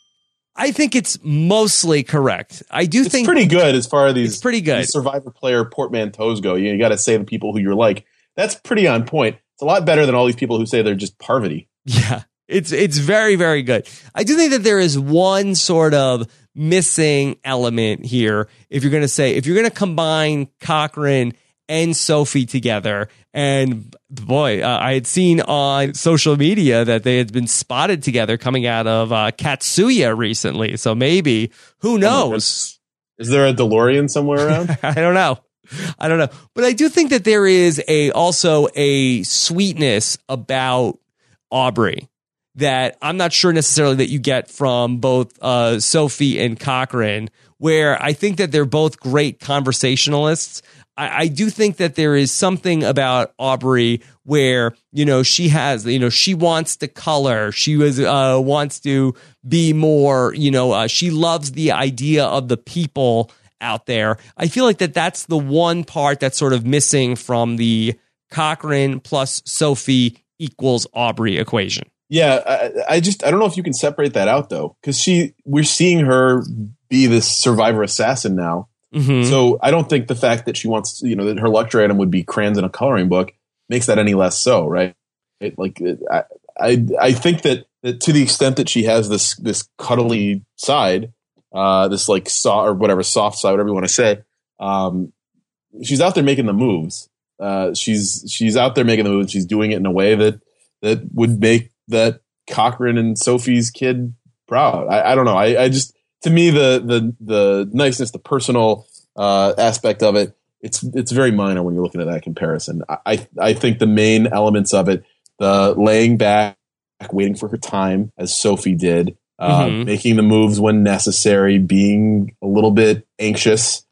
I think it's mostly correct. I do It's think pretty good as far as these, it's pretty good. these Survivor player portmanteaus go. You, you got to say the people who you're like. That's pretty on point. It's a lot better than all these people who say they're just Parvati. Yeah, it's it's very, very good. I do think that there is one sort of missing element here. If you're going to say, if you're going to combine Cochrane and Sophie together, and boy, uh, I had seen on social media that they had been spotted together coming out of uh, Katsuya recently. So maybe, who knows? Is there a DeLorean somewhere around? I don't know. I don't know. But I do think that there is a also a sweetness about Aubrey that I'm not sure necessarily that you get from both uh, Sophie and Cochrane, where I think that they're both great conversationalists. I, I do think that there is something about Aubrey where, you know, she has, you know, she wants to color. She was uh, wants to be more, you know, uh, she loves the idea of the people out there. I feel like that that's the one part that's sort of missing from the Cochrane plus Sophie equals Aubrey equation. Yeah, I, I just I don't know if you can separate that out, though, because she we're seeing her be this survivor assassin now. Mm-hmm. So I don't think the fact that she wants, you know, that her luxury item would be crayons in a coloring book makes that any less so, right? It, like it, I, I I think that, that to the extent that she has this this cuddly side, uh, this like soft or whatever soft side, whatever you want to say, um, she's out there making the moves. Uh, she's she's out there making the moves. She's doing it in a way that that would make that Cochrane and Sophie's kid proud. I, I don't know. I, I just, to me, the the the niceness, the personal uh, aspect of it, it's it's very minor when you're looking at that comparison. I I think the main elements of it, the laying back, waiting for her time, as Sophie did, uh, Mhm. making the moves when necessary, being a little bit anxious.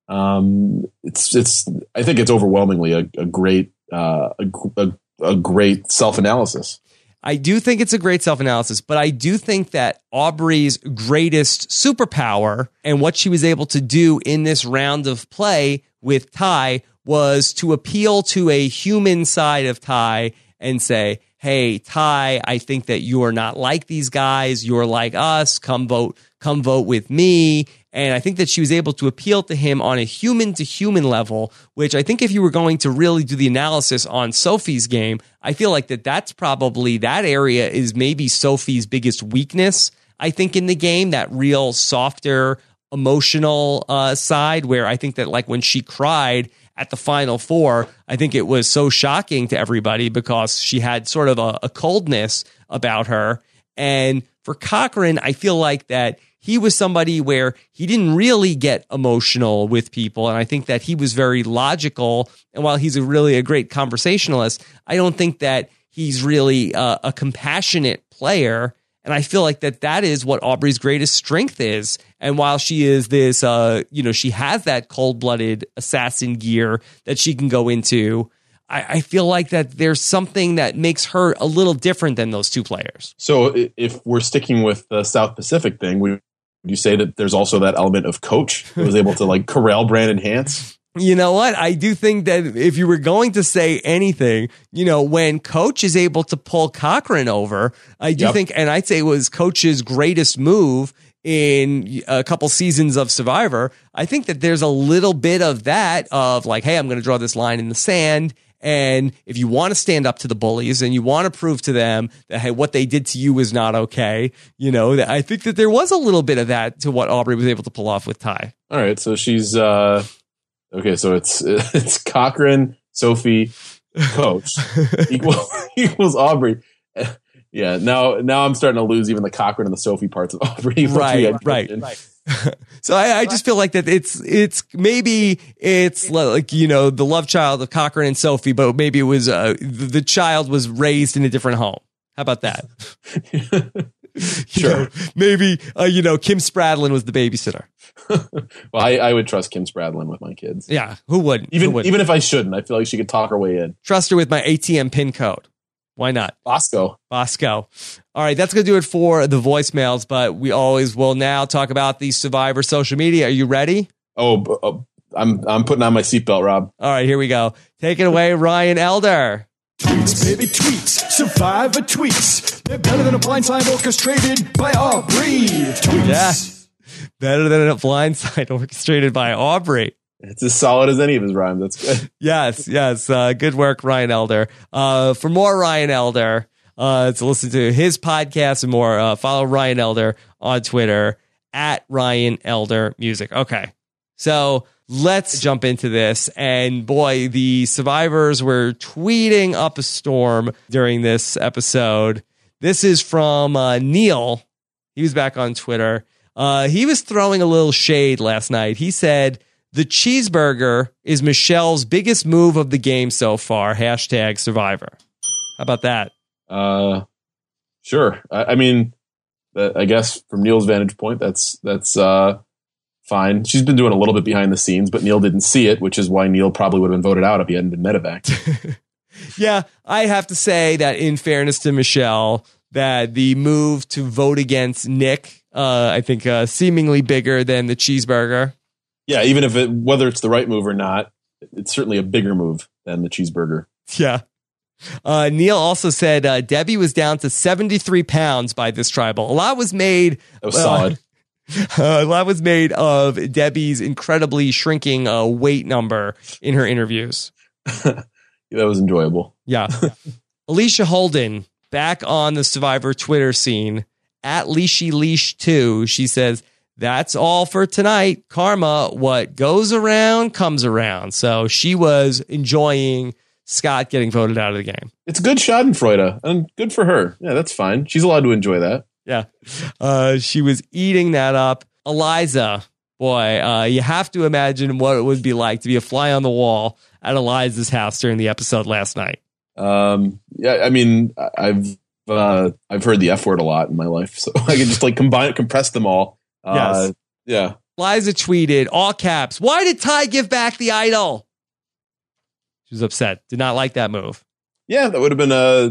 Um, it's it's. I think it's overwhelmingly a, a great uh, a, a, a great self analysis. I do think it's a great self-analysis, but I do think that Aubrey's greatest superpower and what she was able to do in this round of play with Tai was to appeal to a human side of Tai and say, hey, Tai, I think that you are not like these guys. You're like us. Come vote, come vote with me. And I think that she was able to appeal to him on a human to human level, which I think if you were going to really do the analysis on Sophie's game, I feel like that that's probably that area is maybe Sophie's biggest weakness. I think in the game, that real softer emotional uh, side where I think that like when she cried at the Final Four, I think it was so shocking to everybody because she had sort of a, a coldness about her. And for Cochran, I feel like that he was somebody where he didn't really get emotional with people. And I think that he was very logical. And while he's a really a great conversationalist, I don't think that he's really a, a compassionate player. And I feel like that that is what Aubrey's greatest strength is. And while she is this, uh, you know, she has that cold-blooded assassin gear that she can go into, I, I feel like that there's something that makes her a little different than those two players. So if we're sticking with the South Pacific thing, would you say that there's also that element of coach that was able to like corral Brandon Hance? You know what? I do think that if you were going to say anything, you know, when Coach is able to pull Cochran over, I do Yep. think, and I'd say it was Coach's greatest move in a couple seasons of Survivor. I think that there's a little bit of that of like, hey, I'm going to draw this line in the sand. And if you want to stand up to the bullies and you want to prove to them that, hey, what they did to you is not okay, you know, that I think that there was a little bit of that to what Aubrey was able to pull off with Tai. All right. So she's, uh, okay. So it's, it's Cochran, Sophie, Coach equal, equals Aubrey. Yeah. Now, now I'm starting to lose even the Cochran and the Sophie parts of Aubrey. Right. Right. Right. So I, I just feel like that it's it's maybe it's like, you know, the love child of Cochran and Sophie, but maybe it was uh, the, the child was raised in a different home. How about that? Sure. Know, maybe uh, you know, Kim Spradlin was the babysitter. Well, I, I would trust Kim Spradlin with my kids. Yeah, who wouldn't? Even who wouldn't? even if I shouldn't, I feel like she could talk her way in. Trust her with my A T M pin code. Why not? Bosco. Bosco. All right, that's going to do it for the voicemails, but we always will now talk about the Survivor social media. Are you ready? Oh, oh I'm I'm putting on my seatbelt, Rob. All right, here we go. Take it away, Ryan Elder. Tweets, baby, tweets. Survivor tweets. They're better than a blindside orchestrated by Aubrey. Tweets. Yes. Better than a blindside orchestrated by Aubrey. It's as solid as any of his rhymes. That's good. Yes, yes. Uh, good work, Ryan Elder. Uh, for more Ryan Elder, uh, to listen to his podcast and more, uh, follow Ryan Elder on Twitter at Ryan Elder Music. Okay. So let's jump into this. And boy, the survivors were tweeting up a storm during this episode. This is from uh, Neil. He was back on Twitter. Uh, he was throwing a little shade last night. He said, the cheeseburger is Michelle's biggest move of the game so far. Hashtag Survivor. How about that? Uh, sure. I, I mean, uh, I guess from Neil's vantage point, that's that's uh, fine. She's been doing a little bit behind the scenes, but Neil didn't see it, which is why Neil probably would have been voted out if he hadn't been medevac. Yeah, I have to say that in fairness to Michelle, that the move to vote against Nick, uh, I think uh, seemingly bigger than the cheeseburger. Yeah, even if it, whether it's the right move or not, it's certainly a bigger move than the cheeseburger. Yeah. Uh, Neil also said uh, Debbie was down to seventy-three pounds by this tribal. A lot was made. That was uh, solid. Uh, a lot was made of Debbie's incredibly shrinking uh, weight number in her interviews. Yeah, that was enjoyable. Yeah. Alicia Holden back on the Survivor Twitter scene at Leashy Leash two. She says, that's all for tonight. Karma, what goes around comes around. So she was enjoying Scott getting voted out of the game. It's good schadenfreude, and good for her. Yeah, that's fine. She's allowed to enjoy that. Yeah. Uh, she was eating that up. Eliza, boy, uh, you have to imagine what it would be like to be a fly on the wall at Eliza's house during the episode last night. Um, yeah, I mean, I've uh, I've heard the F word a lot in my life, so I can just like combine, compress them all. Uh, Yes. Yeah. Liza tweeted, all caps, why did Ty give back the idol? She was upset. Did not like that move. Yeah, that would have been a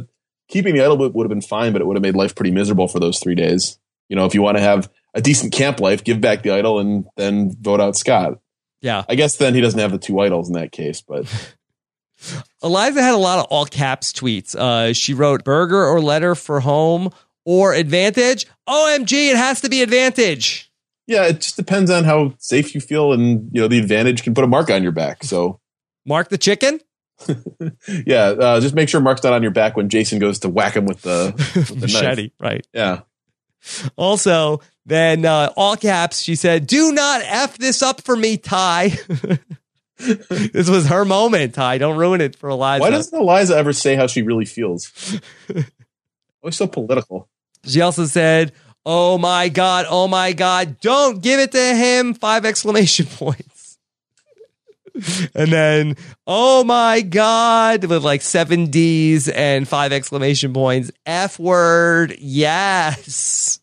keeping the idol would, would have been fine, but it would have made life pretty miserable for those three days. You know, if you want to have a decent camp life, give back the idol and then vote out Scott. Yeah. I guess then he doesn't have the two idols in that case, but Eliza had a lot of all caps tweets. Uh, she wrote burger or letter for home or advantage. O M G, it has to be advantage. Yeah, it just depends on how safe you feel, and you know the advantage can put a mark on your back. So Mark the chicken? yeah, uh, just make sure Mark's not on your back when Jason goes to whack him with the, with the machete, knife. right? Yeah. Also, then uh, all caps, she said, "Do not F this up for me, Ty." This was her moment, Ty. Don't ruin it for Eliza. Why doesn't Eliza ever say how she really feels? Always so political. She also said, "Oh my God, oh my God, don't give it to him." Five exclamation points. And then, "Oh my God," with like seven D's and five exclamation points. F word, yes.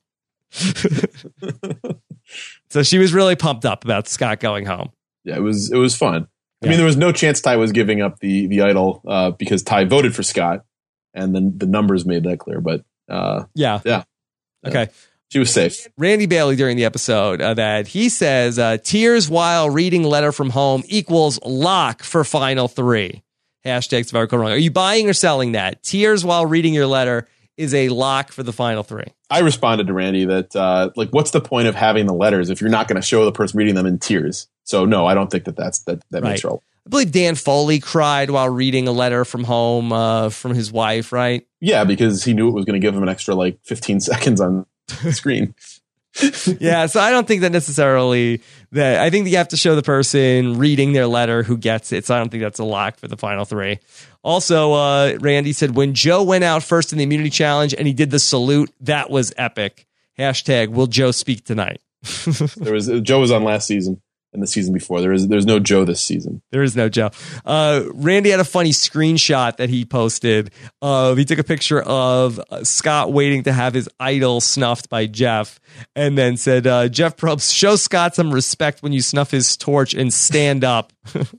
So she was really pumped up about Scott going home. Yeah, it was it was fun. I Yeah. mean, there was no chance Ty was giving up the the idol uh, because Ty voted for Scott, and then the numbers made that clear. But uh, Yeah. yeah, Okay. she was safe. Randy Bailey during the episode uh, that he says uh, tears while reading letter from home equals lock for final three. Hashtag Survivor Wrong. Are you buying or selling that? Tears while reading your letter is a lock for the final three. I responded to Randy that uh, like, what's the point of having the letters if you're not going to show the person reading them in tears? So no, I don't think that that's that that makes Right. right. I believe Dan Foley cried while reading a letter from home uh, from his wife, right? Yeah, because he knew it was going to give him an extra like fifteen seconds on the screen. Yeah, so I don't think that necessarily that I think that you have to show the person reading their letter who gets it. So I don't think that's a lock for the final three. Also, uh, Randy said when Joe went out first in the immunity challenge and he did the salute, that was epic. Hashtag will Joe speak tonight? There was Joe was on last season and the season before. There is there's no Joe this season. There is no Joe. Uh, Randy had a funny screenshot that he posted. Of he took a picture of uh, Scott waiting to have his idol snuffed by Jeff, and then said, uh, "Jeff Probst, show Scott some respect when you snuff his torch and stand up."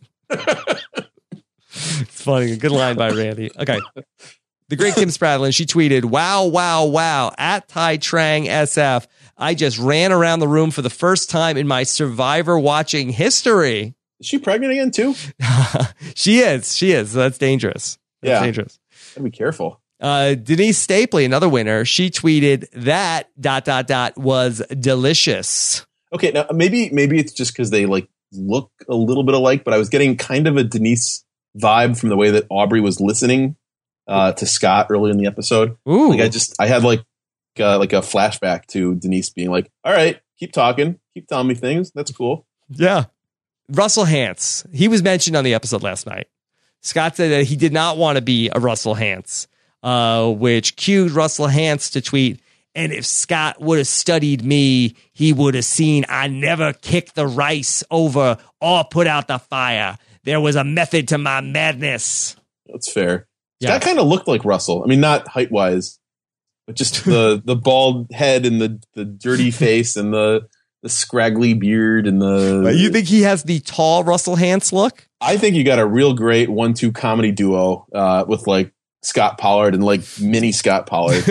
It's funny. A good line by Randy. Okay. The great Kim Spradlin, she tweeted, "Wow, wow, wow, at Ty Trang S F. I just ran around the room for the first time in my Survivor watching history." Is she pregnant again too? She is. She is. So that's dangerous. That's Yeah. dangerous. Gotta be careful. Uh, Denise Stapley, another winner, she tweeted that dot dot dot was delicious. Okay, now maybe maybe it's just because they like look a little bit alike, but I was getting kind of a Denise vibe from the way that Aubrey was listening uh, to Scott early in the episode. Ooh. Like I just I had like uh, like a flashback to Denise being like, "All right, keep talking, keep telling me things. That's cool." Yeah. Russell Hantz, he was mentioned on the episode last night. Scott said that he did not want to be a Russell Hantz, uh, which cued Russell Hantz to tweet, "And if Scott would have studied me, he would have seen I never kicked the rice over or put out the fire. There was a method to my madness." That's fair. Yeah. Scott kind of looked like Russell. I mean, not height wise, but just the the bald head and the the dirty face and the the scraggly beard and the. You think he has the tall Russell Hantz look? I think you got a real great one two comedy duo uh, with like Scott Pollard and like mini Scott Pollard.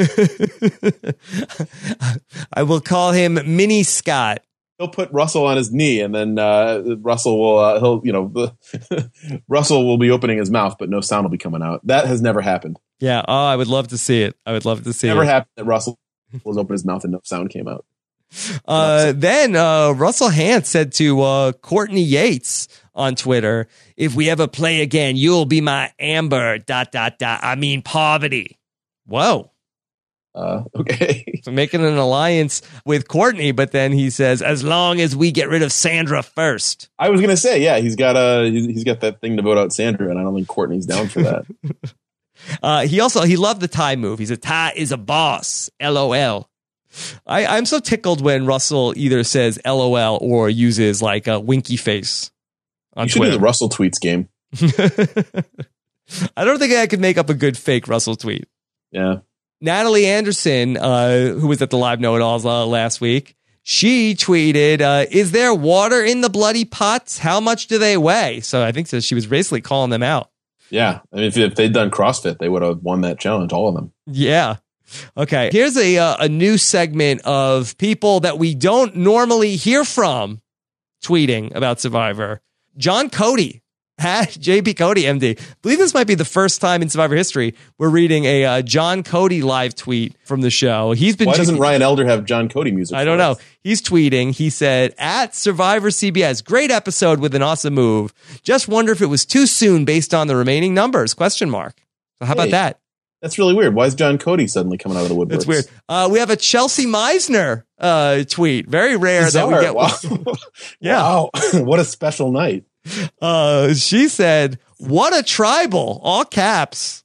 I will call him Mini Scott. He'll put Russell on his knee, and then uh, Russell will uh, he'll you know the, Russell will be opening his mouth, but no sound will be coming out. That has never happened. Yeah. Oh, I would love to see it. I would love to see Never it. happened that Russell was open his mouth and no sound came out. Uh, then uh, Russell Hantz said to uh, Courtney Yates on Twitter, "If we ever play again, you'll be my Amber. Dot dot dot. I mean poverty." Whoa. Uh, okay. So making an alliance with Courtney, but then he says, "As long as we get rid of Sandra first." I was gonna say, yeah, he's got a he's, he's got that thing to vote out Sandra, and I don't think Courtney's down for that. Uh, he also he loved the Ty move. He said, "Ty is a boss." L O L. I, I'm so tickled when Russell either says L O L or uses like a winky face on You should Twitter. do the Russell tweets game. I don't think I could make up a good fake Russell tweet. Yeah. Natalie Anderson, uh, who was at the Live Know-It-Alls uh, last week, she tweeted, uh, "Is there water in the bloody pots? How much do they weigh?" So I think so she was basically calling them out. Yeah. I mean, if, if they'd done CrossFit, they would have won that challenge, all of them. Yeah. Okay. Here's a uh, a new segment of people that we don't normally hear from tweeting about Survivor. John Cody, J P Cody, M D. I believe this might be the first time in Survivor history we're reading a uh, John Cody live tweet from the show. He's been. Why doesn't tweeting- Ryan Elder have John Cody music? I don't know. He's tweeting. He said, at Survivor C B S, great episode with an awesome move. Just wonder if it was too soon based on the remaining numbers? Question mark. So how Hey. about that? That's really weird. Why is John Cody suddenly coming out of the woodworks? That's weird. Uh, we have a Chelsea Meisner uh, tweet. Very rare that we get. Wow. Yeah. Wow. What a special night. Uh, she said, what a tribal, all caps.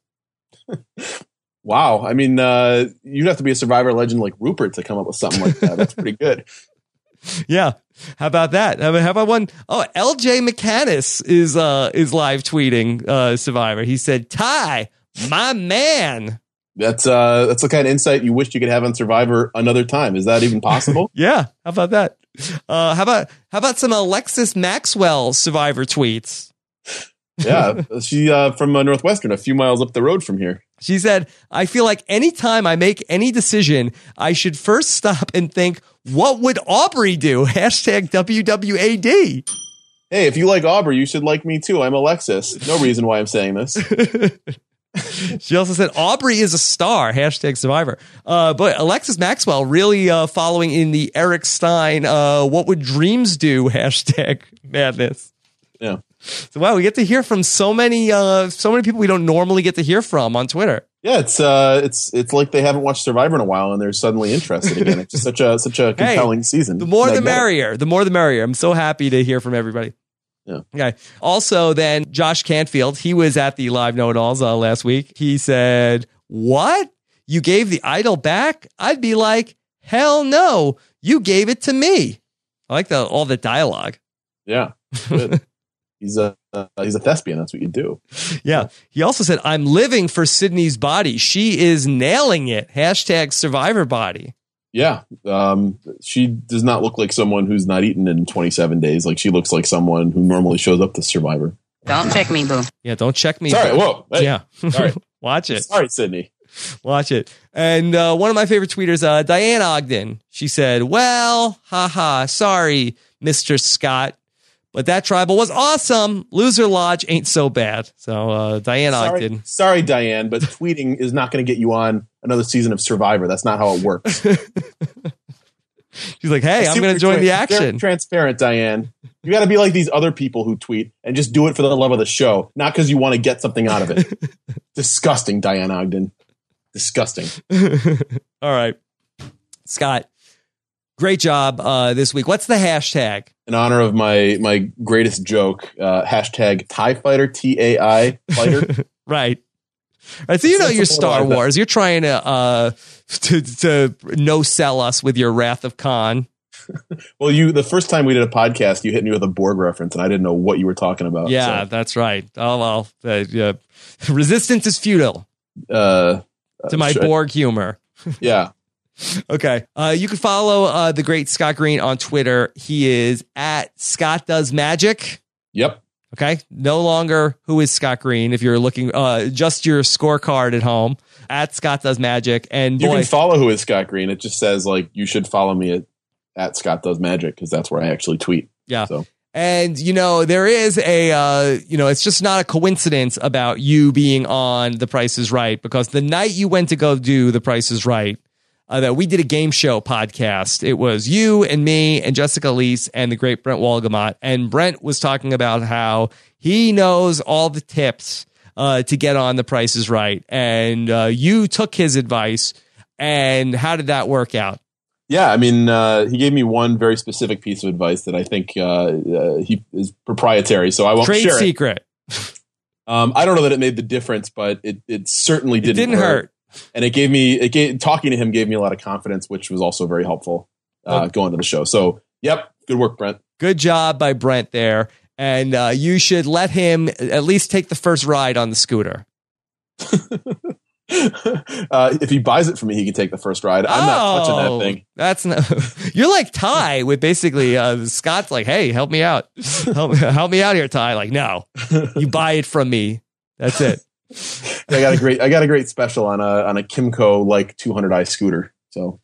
Wow. I mean, uh, you'd have to be a Survivor legend like Rupert to come up with something like that. That's pretty good. Yeah. How about that? How about, how about one? Oh, L J McCannis is uh, is live tweeting uh, Survivor. He said, Ty, my man. That's uh, that's the kind of insight you wish you could have on Survivor another time. Is that even possible? Yeah. How about that? Uh, how about how about some Alexis Maxwell Survivor tweets? Yeah, she uh, from uh, Northwestern, a few miles up the road from here. She said, I feel like anytime I make any decision, I should first stop and think, what would Aubrey do? Hashtag W W A D. Hey, if you like Aubrey, you should like me too. I'm Alexis. No reason why I'm saying this. She also said Aubrey is a star. Hashtag Survivor. Uh, but Alexis Maxwell really uh, following in the Eric Stein. Uh, what would dreams do? Hashtag madness. Yeah. So wow, we get to hear from so many, uh, so many people we don't normally get to hear from on Twitter. Yeah, it's uh, it's it's like they haven't watched Survivor in a while and they're suddenly interested again. It's just such a such a compelling Hey, season. The more the Magnetic. merrier. The more the merrier. I'm so happy to hear from everybody. Yeah. Okay. Also, then Josh Canfield, he was at the Live Know-It-Alls uh, last week. He said, what? You gave the idol back? I'd be like, hell no. You gave it to me. I like the all the dialogue. Yeah. Good. he's a uh, he's a thespian. That's what you do. Yeah. He also said, I'm living for Sydney's body. She is nailing it. Hashtag Survivor body. Yeah. Um, she does not look like someone who's not eaten in twenty-seven days. Like she looks like someone who normally shows up to Survivor. Don't check me, boo. Yeah, don't check me. Sorry. Whoa. Hey. Yeah. Sorry. Watch it. Sorry, Sydney. Watch it. And uh, one of my favorite tweeters, uh, Diane Ogden, she said, well, haha, sorry, Mister Scott, but that tribal was awesome. Loser Lodge ain't so bad. So uh, Diane Sorry, Ogden. sorry, Diane, but tweeting is not going to get you on another season of Survivor. That's not how it works. She's like, hey, I I'm see going what to you're join the doing. Very action. transparent, Diane. You got to be like these other people who tweet and just do it for the love of the show, not because you want to get something out of it. Disgusting, Diane Ogden. Disgusting. All right. Scott, great job uh, this week. What's the hashtag? In honor of my my greatest joke, uh, hashtag TIE Fighter, T A I Fighter. Right. All right. So you know That's your a little Star like that. Wars. You're trying to uh, to to no sell us with your Wrath of Khan. Well, you the first time we did a podcast, you hit me with a Borg reference, and I didn't know what you were talking about. Yeah, so, that's right. Oh well, uh, yeah. Resistance is futile uh, to my should- Borg humor. Yeah. Okay. Uh, you can follow uh, the great Scott Green on Twitter. He is at Scott Does Magic. Yep. Okay. No longer who is Scott Green. If you're looking, uh, just your scorecard at home at Scott Does Magic. And You boy, can follow who is Scott Green. It just says like you should follow me at, at Scott Does Magic because that's where I actually tweet. yeah. So And, you know, there is a, uh, you know, it's just not a coincidence about you being on The Price is Right, because the night you went to go do The Price is Right, uh, that we did a game show podcast. It was you and me and Jessica Leese and the great Brent Walgamot. And Brent was talking about how he knows all the tips uh, to get on The Price is Right. And uh, you took his advice. And how did that work out? yeah, I mean, uh, he gave me one very specific piece of advice that I think uh, uh, he is proprietary, so I won't Trade share secret. it. Um, I don't know that it made the difference, but it, it certainly didn't, didn't hurt. And it gave me, it gave, talking to him gave me a lot of confidence, which was also very helpful uh, Oh. going to the show. So, yep, good work, Brent. Good job by Brent there. And uh, you should let him at least take the first ride on the scooter. uh, if he buys it for me, he can take the first ride. I'm not touching that Oh, thing. That's not, you're like Ty with basically uh, Scott's like, hey, help me out. Help, help me out here, Ty. Like, no, you buy it from me. That's it. I got a great I got a great special on a on a Kimco like two hundred i scooter. So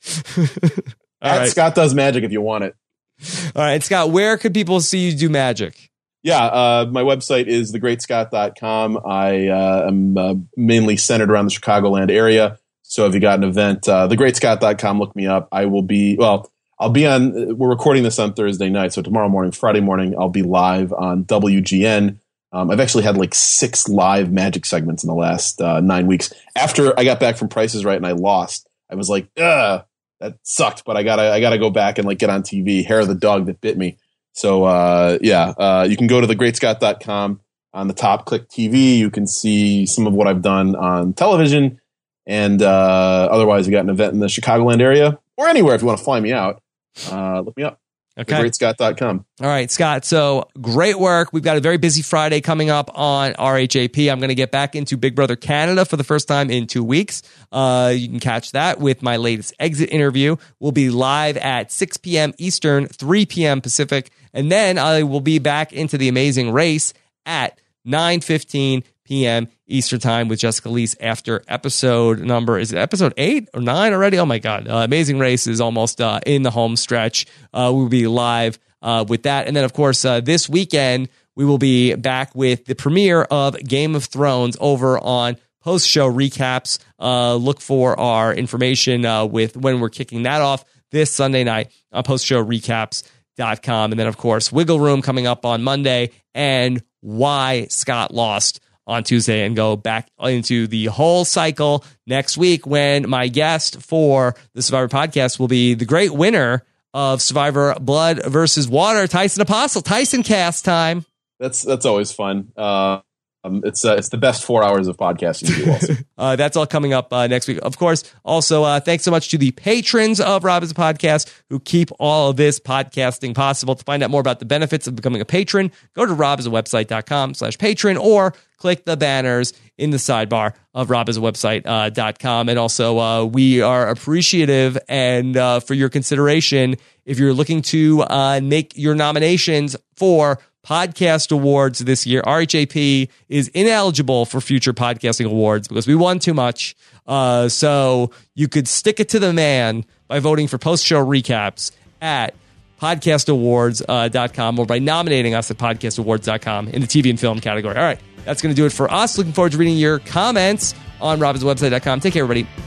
at right. Scott Does Magic if you want it. All right, Scott, where could people see you do magic? Yeah, uh, my website is the great scott dot com. I uh, am uh, mainly centered around the Chicagoland area. So if you got an event, uh, the great scott dot com, look me up. I will be, well, I'll be on, we're recording this on Thursday night. So tomorrow morning, Friday morning, I'll be live on W G N. Um, I've actually had like six live magic segments in the last uh, nine weeks. After I got back from Price is Right and I lost, I was like, ugh, that sucked. But I gotta, I gotta go back and like get on T V. Hair of the dog that bit me. So uh, yeah, uh, you can go to the great scott dot com. On the top, click T V. You can see some of what I've done on television. And uh, otherwise, you got an event in the Chicagoland area or anywhere if you want to fly me out. Uh, look me up. Okay. the great scott dot com. All right, Scott. So great work. We've got a very busy Friday coming up on R H A P. I'm going to get back into Big Brother Canada for the first time in two weeks. Uh, you can catch that with my latest exit interview. We'll be live at six p.m. Eastern, three p.m. Pacific. And then I will be back into The Amazing Race at nine fifteen p.m. Eastern time with Jessica Leese after episode number, is it episode eight or nine already? Oh my God. Uh, Amazing Race is almost uh, in the home stretch. Uh, we'll be live uh, with that. And then, of course, uh, this weekend, we will be back with the premiere of Game of Thrones over on post-show recaps. Uh, look for our information uh, with when we're kicking that off this Sunday night on post-show recaps dot com. And then, of course, Wiggle Room coming up on Monday and why Scott lost on Tuesday, and go back into the whole cycle next week when my guest for the Survivor podcast will be the great winner of Survivor Blood versus Water, Tyson Apostle. Tyson cast time. That's that's always fun. Uh, um, it's uh, it's the best four hours of podcasting you do also. uh, that's all coming up uh, next week. Of course, also, uh, thanks so much to the patrons of Rob is a Podcast who keep all of this podcasting possible. To find out more about the benefits of becoming a patron, go to robisawebsite.com slash patron or click the banners in the sidebar of robisawebsite dot com. And also, uh, we are appreciative and uh, for your consideration if you're looking to uh, make your nominations for podcast awards this year. R H A P is ineligible for future podcasting awards because we won too much. Uh, so you could stick it to the man by voting for post-show recaps at podcast awards dot com or by nominating us at podcast awards dot com in the T V and film category. All right, that's going to do it for us. Looking forward to reading your comments on robisawebsite dot com. Take care, everybody.